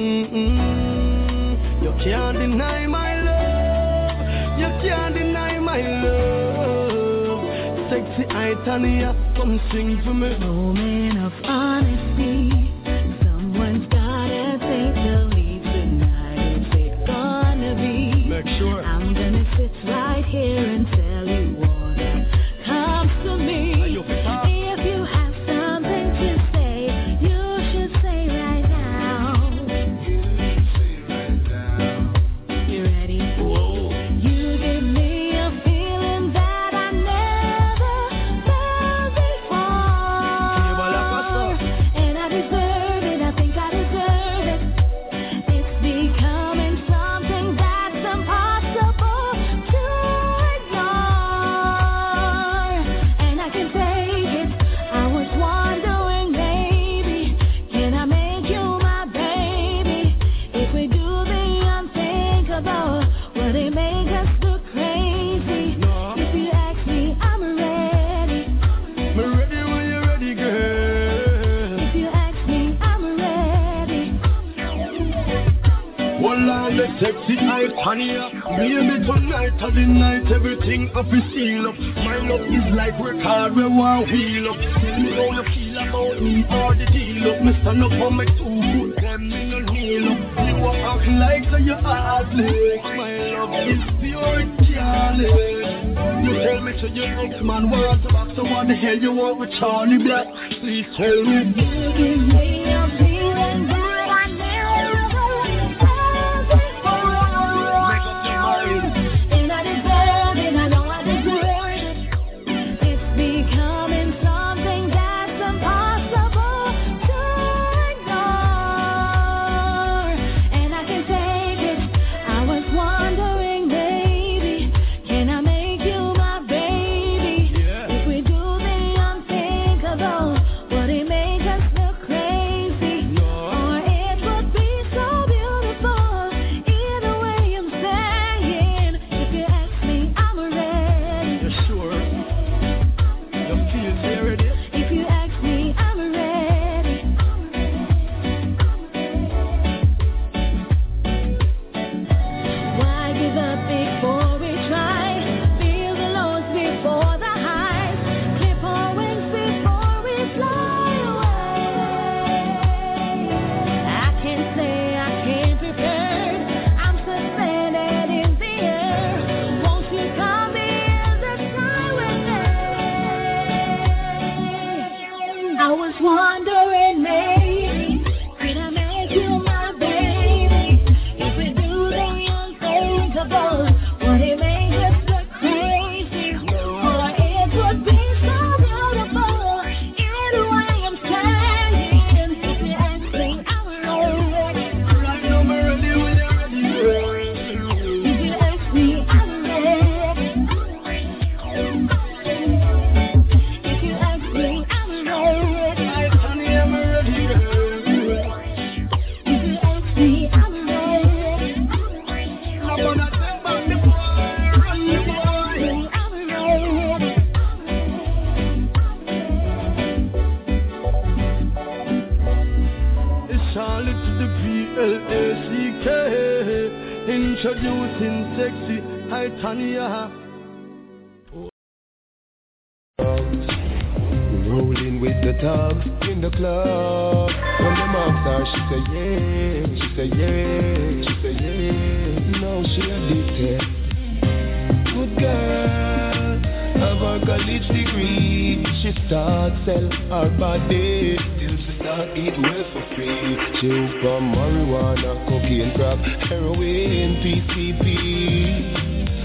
You can't deny my love. You can't deny my love. Sexy Itania, come sing for me. Moment of honesty. Someone's gotta take the lead tonight. Is it gonna be? Make sure I'm gonna sit right here and tell you what comes to me. If you have something to say, you should say right now. You ready? Whoa. You give me a feeling that I never felt before, and I Hold on, the sexy Titania. Baby, tonight of the night, everything up is seal up. My love is like record, we want wheel up. Tell me how you feel about me or the deal up. Me stand up on my 2 foot, them me no kneel up. You are acting like so you heartless. My love is pure, careless. You tell me so your ex-man wants to back, so what the hell you want with Charlie Black? Please tell me. You give me a feeling that I never make up your mind. And I deserve it, I know I deserve it. It's becoming something that's impossible to ignore. And I can take it. I was wondering, baby, can I make you my baby? If we do the unthinkable, would it make us look crazy? Or it would be so beautiful. Either way I'm saying, if you ask me, I'm ready. You're sure? You feel very ready? If you ask me, I'm ready. Why give up before we try? Feel the lows before the highs. Clip our wings before we fly away. I can't say I can't prepare. I'm suspended in the air. Won't you come in the sky with me? I was wondering, maybe could I make you my baby? If we do the unthinkable, would it make us look crazy? Or it would be so beautiful. Either way I'm saying, if you ask me, I'm ready. Right now I'm ready when you're ready. If you ask me, I'm ready. If you ask me, I'm ready. Honey, I'm ready. If you ask me, I'm ready. I'm gonna take back the boy, run the boy. I'm ready. It's Charlie to the PLACK. Introducing sexy Titania. Rolling with the thugs in the club. When the marks are, she say yeah, she say yeah, she say yeah. Now she addicted. Good girl, have her college degree. She start sell her body, till she start eat well for free. She hook on marijuana, cocaine, crack, heroin, PCP.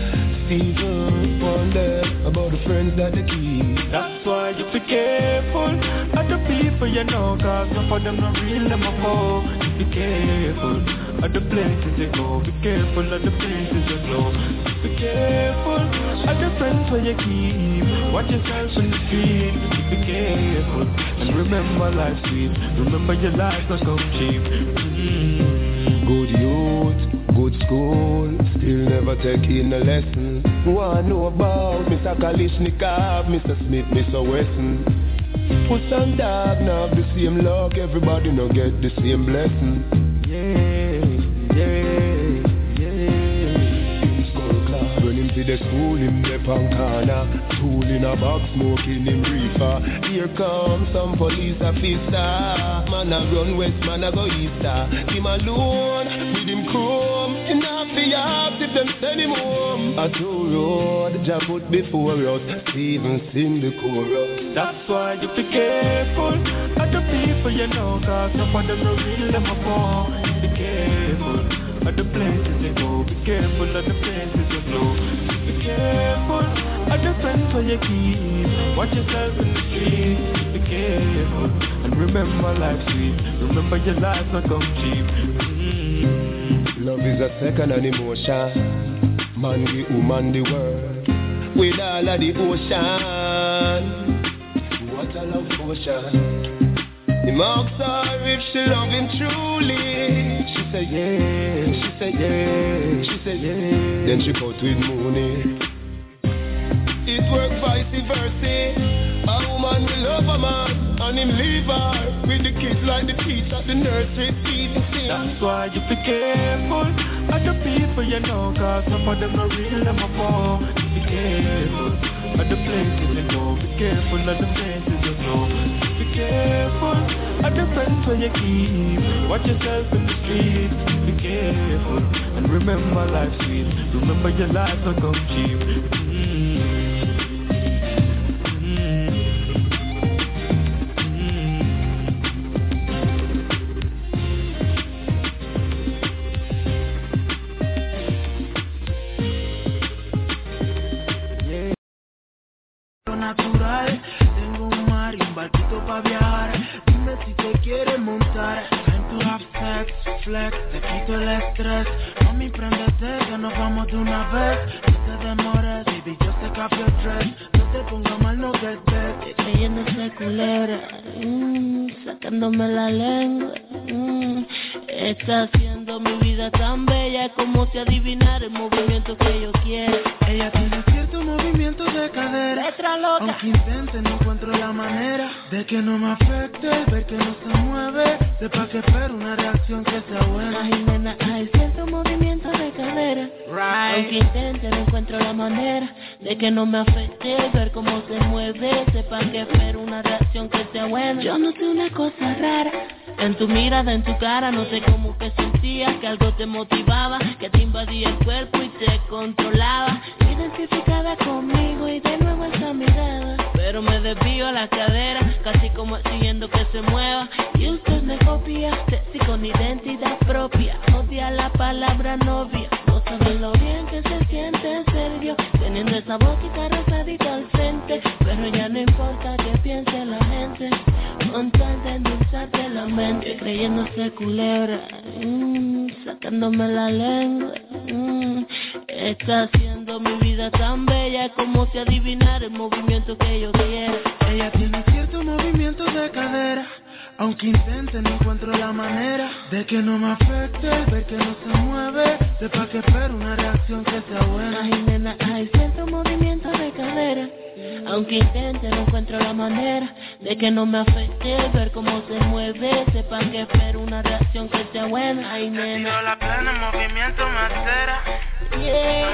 Steven wonder about the friends that they keep. That's why you be careful of the people you know, cause some of them not real, them a foe. Be careful of the places you go. Be careful of the places you go. Be careful of the friends where you keep. Watch yourself in the street. Be careful and remember life's sweet. Remember your life not come cheap. Good youth, good school, still never taking a lesson. Wanna know about Mr. Kalishnikov, Mr. Smith, Mr. Wesson. Put some dog now have the same luck, everybody no get the same blessing. Yeah, yeah, yeah. School class, run him to the school, him the pancana. Tool in a box, smoking him reefer. Here comes some police officer. Man a run west, man a go easter. Him alone, with him chrome. Enough the yards if them send him home. A two road, Jah put before us. Stephen sing the chorus. That's why you be careful of the people you know, cause some of them are real, them a fall. Be careful of the places you go. Be careful of the places you go. Be careful of the friends where you keep. Watch yourself in the street. Be careful and remember life's sweet. Remember your life not come cheap. Love is a second an emotion. Man give woman the world with all of the ocean. What a love ocean. Him asks her if she love him truly. She say yeah, she say yeah, she say yeah. Then she put with money. It works vice versa. A woman will love a man and him leave her with the kids like the teacher, the nursery, even That's why you be careful of the people you know, cause some of them are real, them are fall. Be careful of the places you know. Be careful of the places you know. Be careful of the friends where you keep. Watch yourself in the streets. Be careful and remember life's sweet. Remember your life will come cheap. Natural, tengo un mar y un barquito pa' viajar. Dime si te quieres montar. Time to have sex, flex, te quito el estrés. Mami, préndete que nos vamos de una vez. No te demores, baby, just take off your dress. No te pongas mal, no te des. Creyendo esa culera, sacándome la lengua. Está haciendo mi vida tan bella como si adivinara el movimiento que yo quiero. Ella tiene cierto movimiento de cadera. Aunque intente no encuentro la manera de que no me afecte el ver que no se mueve. Sepa que espero una reacción que sea buena. Ay, nena, hay cierto movimiento de cadera. Aunque intente no encuentro la manera de que no me afecte el ver cómo se mueve. Sepa que espero una reacción que sea buena. Yo no sé una cosa rara en tu mirada, en tu cara, no sé cómo que sentías que algo te motivaba, que te invadía el cuerpo y te controlaba. Identificada conmigo y de nuevo esa mirada, pero me desvío a la cadera, casi como exigiendo que se mueva. Y usted me copia, sexy con identidad propia, odia la palabra novia. No saben lo bien que se siente ser yo, teniendo esa boquita rosadita al frente. Pero ya no importa que piense la gente, con tal de endulzarte la mente. Creyéndose culebra, sacándome la lengua. Está haciendo mi vida tan bella como si adivinara el movimiento que yo quiero. Ella tiene cierto movimiento de cadera. Aunque intente no encuentro la manera de que no me afecte el ver que no se mueve. Sepa que espero una reacción que sea buena. Ay, nena, hay cierto movimiento de cadera. Aunque intente no encuentro la manera de que no me afecte el ver cómo se mueve. Sepa que espero una reacción que sea buena. Ay, nena, tiro la plena, movimiento macera. Yeah.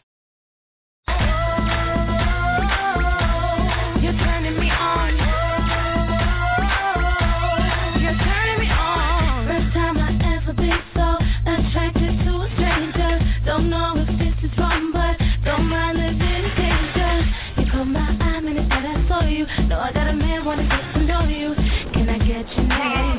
You're turning me on. You're turning me on. First time I ever been so attracted to a stranger. Don't know if this is wrong, but don't mind living in danger. You caught my eye, and it's that I saw you. No, I got a man, wanna get to know you. Can I get your name?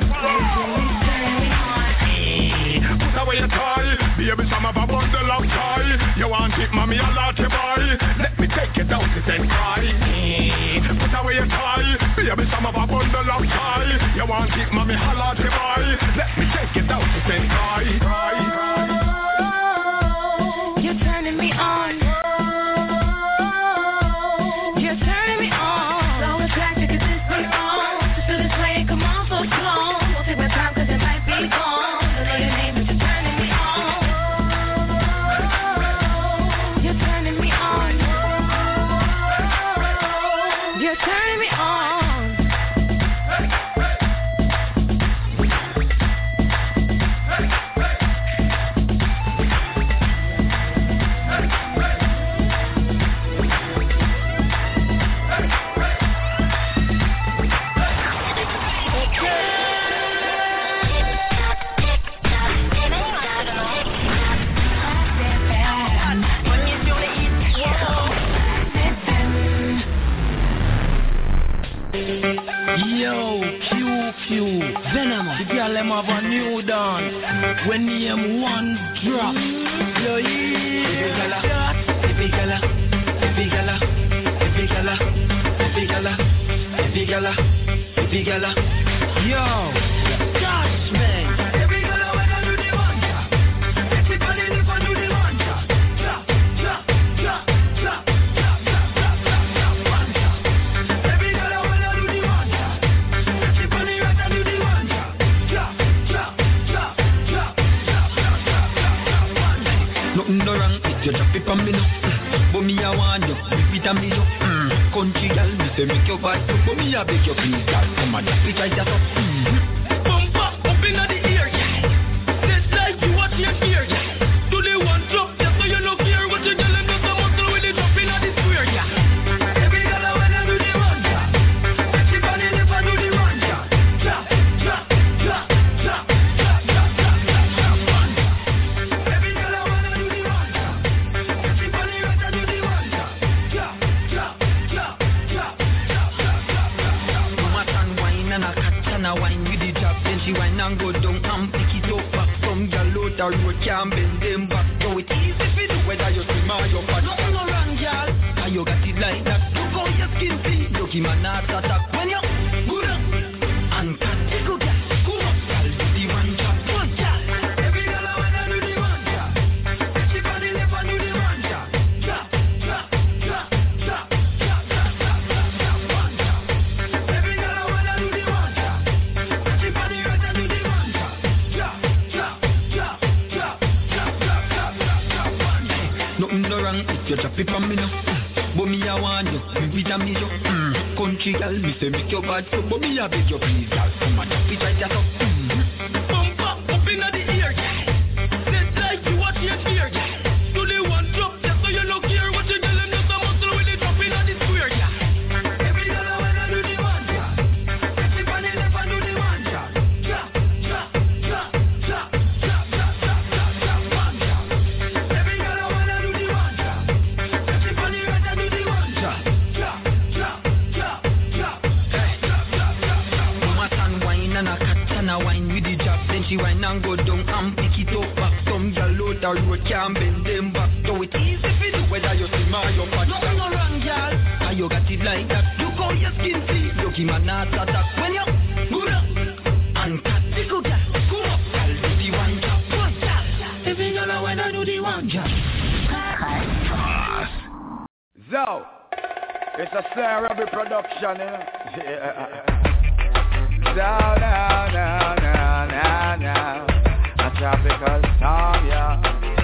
Put away your toy, baby, some of a bundle of toy. You want it, mommy, a lot of boy. Let me take you down to St. Croix. Put away your toy, baby, some of a bundle of toy. You want it, mommy, a lot of boy. Let me take you down to St. Croix. You're turning me on. You're turning me on. So attracted, cause this be wrong. Just feel this way, come on, so strong. Don't take my time, cause it might be gone. Don't know your name, but you're turning me on. You're turning me on. You're turning me on. Yo, Q, Venom. The girl them have a new dance. When name one drop. Yo, yeah. Every gala. Yo, touch me. Every gala when I do the one drop. Everybody live and do the one drop. Drop. One drop. Every gala when I do the one drop. Everybody rock and do the one drop. Drop. Nothing no wrong if you drop it for me now. But me I want you, if it a me you. Country girl, me say make your body, but me a beg you please, girl. Come and drop it right up. Bump up inna the ear, yeah. This the road can't bend them back. So it's easy for you whether you swim or you fat. Nothing no wrong, girl. And you got it like that. Look how your skin see. Lucky man not attack when you good up and cat tickle, girl. Good up, girl. Do the one job, one girl. Every girl I wanna do the one job. She on the left and do the one job. Drop, drop, drop, drop, drop, drop, drop, drop, drop, one job. Every girl I wanna do the one job. She on the right and do the one job. Drop, drop, drop, drop, drop, drop, drop, drop, drop, one job. Nothing no wrong if you drop it from me now. But me I want you, me with a me yo. Country girl, me say make your bad so, but me I beg you please, girl, come and drop it right there so. Bump up inna the ear, girl. Set like you watch your ear, girl. Do the one drop just so you look here. What you tell them just a muscle with it drop inna the square, girl. Every girl I wanna do the one job. She on the left and do the one job. Drop, drop, drop, drop, drop, drop, drop, drop, drop, one job. Every girl I wanna do the one job. She on the right and do the one job. Drop, drop, drop, drop, hey, drop, drop, drop, drop. Mama stand wine and a cat and a wine with the job. Then she wine and go down and pick it up back. Some girl out the road can't bend them back. So it's easy for you whether you swim or you fat. Nothing no wrong, girl. And you got it like that. Look how your skin see. Lucky man not attack when you good up and cat tickle, girl. Good up, girl. Do the one job, one job. Every girl I wanna do the one job. So, it's a Sarah Rebel production, you know. Down, down, down, down, down, down. A tropical storm, yeah.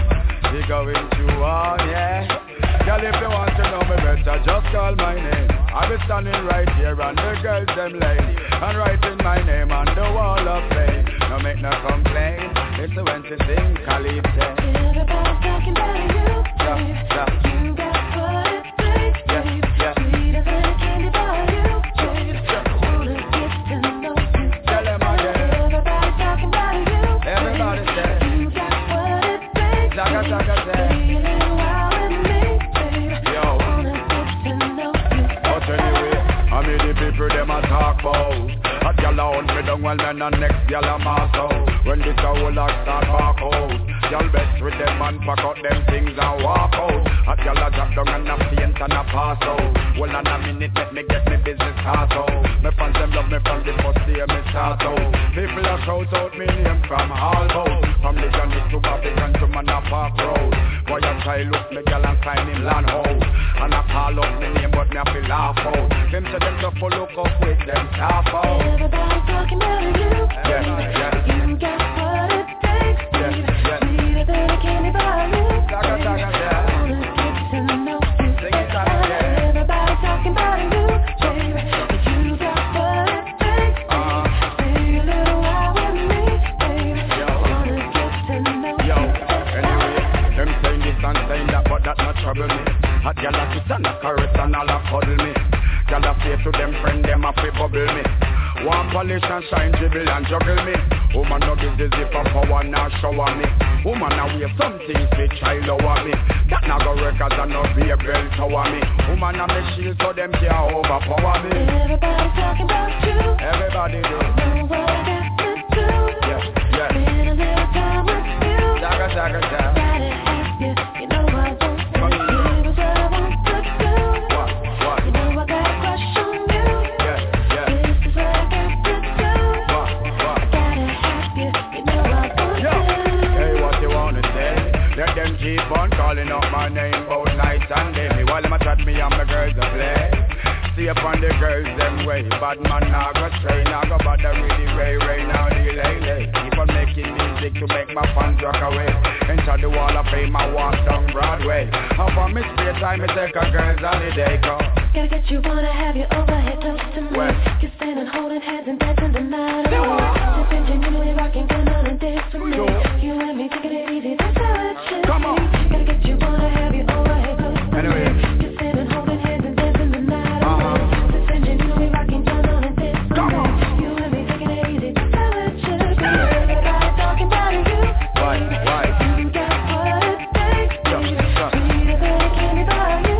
We going through on, yeah. Girl, if you want to know me better, just call my name. I'll be standing right here and the girls them lane. And writing my name on the wall of fame. No make no complaint. It's the when to sing Calypso. Everybody's talking about you, babe. You got what it takes, babe. Sweet as a candy bar, you, babe. Wanna get to know you. Tell them again. Everybody's talking about you, babe. Everybody say. You got what it takes, Zaga, babe. zaga, say. Stay a little while with me, babe. Yo. Wanna get to know you. But anyway, I mean the people them a talk about. A gyal a hunt me down while men and next gyal a mass out. When this a whole lot start walk out, gyal best with them and pack out them things and walk out. A gyal a drop down and a faint and a pass out. Well on a minute let me get me business start out. Me fans them love me from the first day me start out. People a shout out me name from all out. From the Johnny to Babylon to Manor Park Road. Boy a try look me gyal and sign him land out. And I call out me name but me a feel laugh out. Them say them just for look up with them tap out. Everybody's talking about you, Yeah, babe. yeah. You got what it takes, babe. Sweeter than a candy bar, you, Zaga, babe. zaga, yeah. Wanna get to know you. Sing it out, yeah. Everybody's talking about you, babe. But you got what it takes, babe. Stay a little while with me, babe. Wanna get to know Yo, you. anyway, them saying this and saying that, but that not trouble me. A gyal a kiss and a caress and all a cuddle me. Gyal a say to them friend, them a fi bubble me. One polish and shine, dribble and juggle me. Woman no business if a power now shower me. Woman a wear some things they try lower me. That not go work as a no be a belt tower me. Woman a me shield so them can't overpower me. Everybody's talking about you. Everybody do. Know what I got to do. Yeah, yeah. Spend a little time with you. Zaga, zaga, zaga. Gotta have you. You know I won't say what I want to do. What? You know I got a crush on you. Yeah, yeah. This is what I got to do. What? Gotta have you. You know I won't Yo, hey, what you wanna say? Let them keep on calling out my name both night and day. Me while them a chat me and my girls a play. See upon the girls them way. Bad man now go stray, now go bother really ray now lay. Keep on making music to make my fans rock away. Enter the wall of fame, I walk down Broadway. Up on me spare time, me take a girls holiday. Go. Gotta get you, wanna have you over here close to me. Where? Kissing and holding hands and dancing the night away. Sipping genuinely rocking, going on a date for me. You and me taking it easy, that's how it should be. Come on. Gotta get you, wanna have you over here close to Anyway. me. Kissing and holding hands and dancing the night away. Sipping genuinely rocking, going on a date for Come me. on. You and me taking it easy, that's how it should be. Everybody talking about you. Why? You got what it takes, baby. Sweeter than a candy bar, you.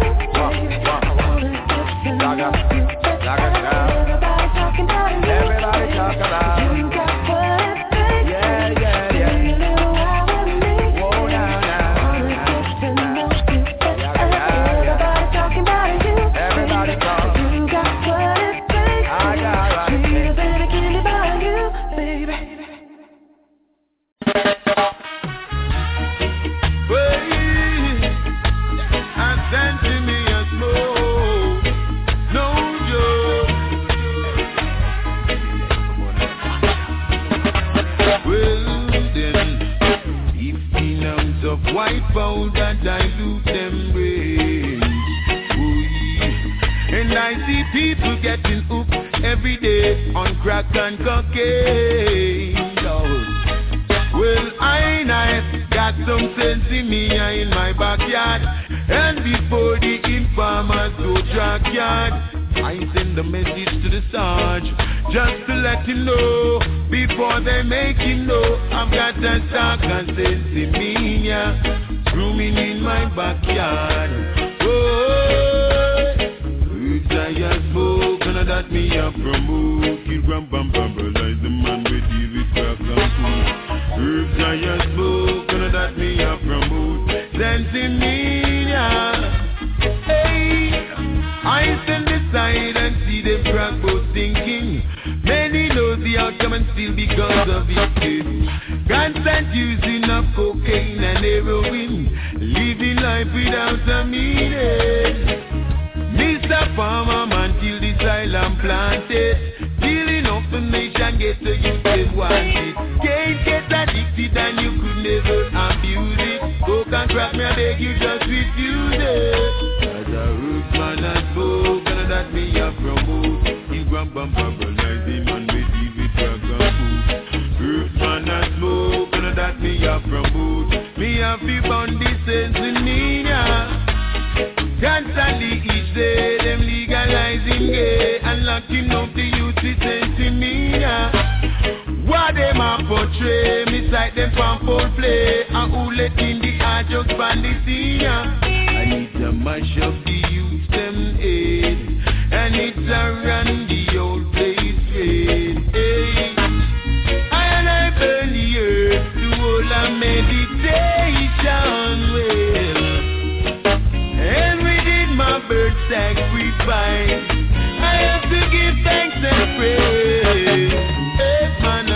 Wanna get to know Zaga, you. zaga, zaga. Everybody talking about you. Everybody talk about. You got what it takes, Yeah, baby. yeah, yeah. white powder dilute them brains. And I see people getting hooked every day on crack and cocaine. Well, I got some sense in me in my backyard. And before the informers go track yard, I send a message to the Sarge just to let him know, before they make him know, I've got that stock and sense in me, yeah, rooming in my backyard. Herbs I smoke, and that me a promote. Kill ram bam bam, lies the man with David crack and food. Herbs I smoke, and that me a promote. Sense in me, yeah. Hey, I stand aside and see them crack both thinking. Many know the outcome and still because of it. Constant using of cocaine and heroin, living life without a meaning. Mr. Farmer man till the island planted, dealing up the nation get the youth they want it. Can't get addicted and you could never abuse it. Coke and crack me, I beg you just refuse it. As a root man and smoke, and that me a promote. In Grand Bamba, like the man with David crack and food. Root man and smoke, and that me a promote. Me a fi bound the sense in me, yeah. Constantly each day, them legalizing gay and locking up the youth with sense in me, yeah. What them a portray, me sight them from full play, and who let in the art just ban the scene, yeah. I need to mash up the youth them head, and it's around the old place straight, hey. And I burn the earth to all a meditation well. My bird sacrifice, I have to give thanks and praise. Hey, man, a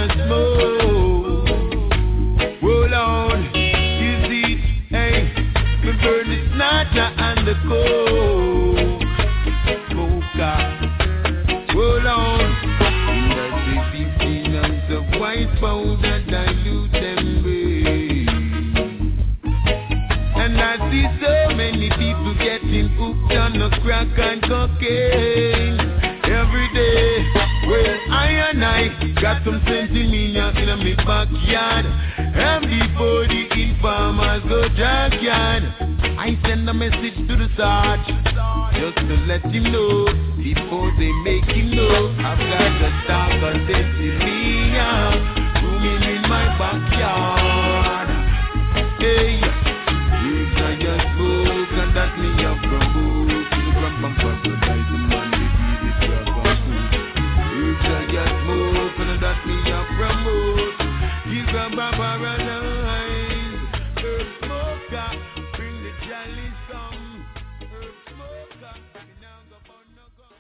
smoke. Roll on, you see, hey, me burn the snatcher and the coke. Smoker, roll on. In the 15 ounce of white powder dilute them brains. And I see so many people getting hooked on the crack and cocaine every day. Well, I got some sense in me now in my backyard. And before the informers go junkyard, I send a message to the Sarge just to let him know, before they make him know, I've got the dark and sense in me now, rooming in my backyard. Hey, I just smoke and that me a promote. From like the man with the drug and food. I just smoke and that me a promote. You can paralyze. Herb smoker, bring the jolly some. Herb smoker, now go on no gum.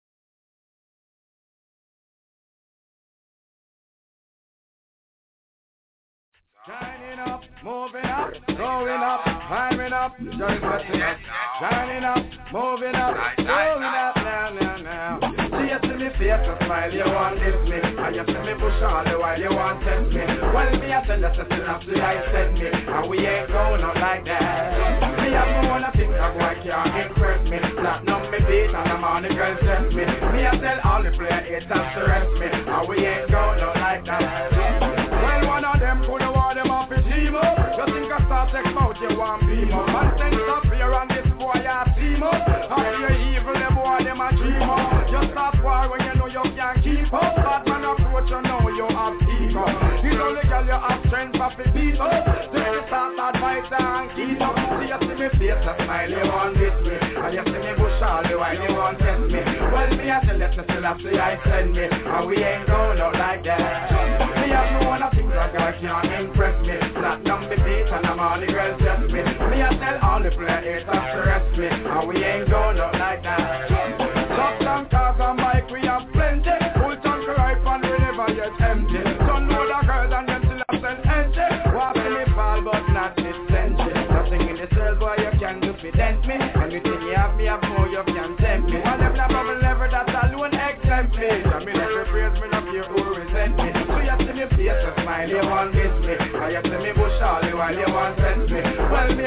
Shining up, moving up, growing up, climbing up, just setting up. Shining up, moving up, growing up, now. See you see me face a smile, you want this me. And you see me push all the while you want test me. Well, me I tell you something up to I send me. And we ain't going up like that. Me have no one thing that boy can't impress me. Platinum me beat and I'm on the girl test me. Me I tell all the player it's up to rest me. And we ain't going up like that. Well, one of them pull the wall, them off his team up. You think I start text out, you want beam up. Man, send up here and this boy, you team up. And you're evil, them boy, them a dream up. You start war when you know you can't keep up. Bad man approach, you know you have ego. You know the girl, you have strength for the people. Take the start advice and keep up. See you see me face a smile, you want this way. And you see me bush all the while, you want test me. Well, me I tell you, still have to I send me. And we ain't going out like that. Me have no one of things that God can't impress me. Platinum me beat and I'm all the girls just me. Me I tell all the players to stress me. And we ain't going out like that. Lots and cars and bike we have plenty. Full tank ripe and we never get empty. Some know the girls and them still have sent empty. Walk in the fall but not this century. Nothing in the cell boy you can do fi dent me. Anything you have me have more you can tempt me. One them not bubble level that alone exempt me. I mean if you praise me not fear who resent me. So you see me face a smile you want miss me. And you see me bush all the while you want sense me. Well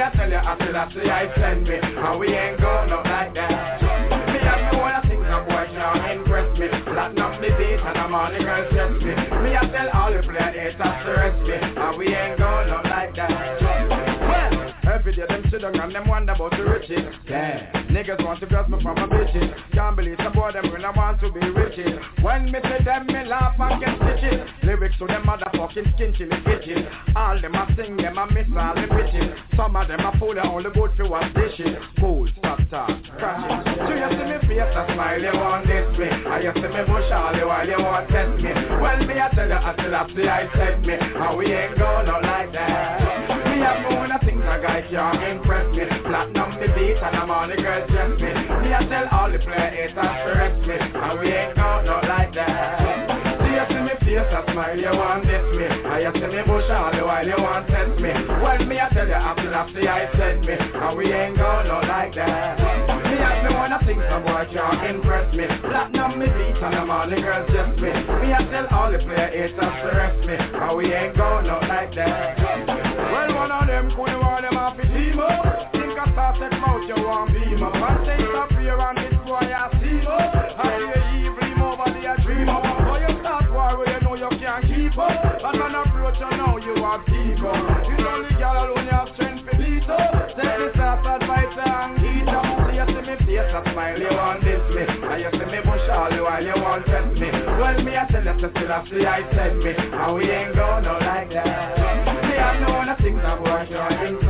I tell you, I said, I send me, and we ain't going up like that. Me have me one of things a boy can't impress me. Platinum the beat and I'm on the girls test me. Me I tell all the players to rest me, and we ain't going up like that. Well, every day them sit down and them wonder about the riches. Yeah, niggas want to cross me from my bitches. Can't believe some boy them when I want to be riches. When me say them, me laugh and get stitches. Lyrics to them motherfucking skin chilly bitches. All them a sing, them a miss all them bitches. Some of them a fool, they only good for wash dishes. Cool, stop talk, crashing. Do you see me face a smile, you want this me? And you see me bush all you while you want test me. Well, me I tell you, I still have the I said me, and we ain't going out like that. Me have no one of things a guy can't impress me. Platinum the beat and I'm on the girls dress me. Me I tell all the players to rest me, and we ain't going out like that. See you see me face a smile, you want this me. And you see me bush all you while you want test me. Well, me I tell you, I still have the I said me, and we ain't going out like that. Me have no one of things a boy can't impress me. Platinum me beat and I'm on the girls dress me. Me I tell all the players to rest me, and we ain't going out like that. Well, one of them couldn't want them off his team up. Think I start take out you want beam up. I say stop here and this boy I see up. I hear evil him over there dream up. So you start war where you know you can't keep up. But man approach you now you have ego. You only girl alone you have strength for beat up. Take this ass advice and heat up. So you see me face a smile you want this me. And you see me bush all you while you want test me. Well me I tell you still have the I said me. And we ain't going out like that. Me have no one of things that boy can't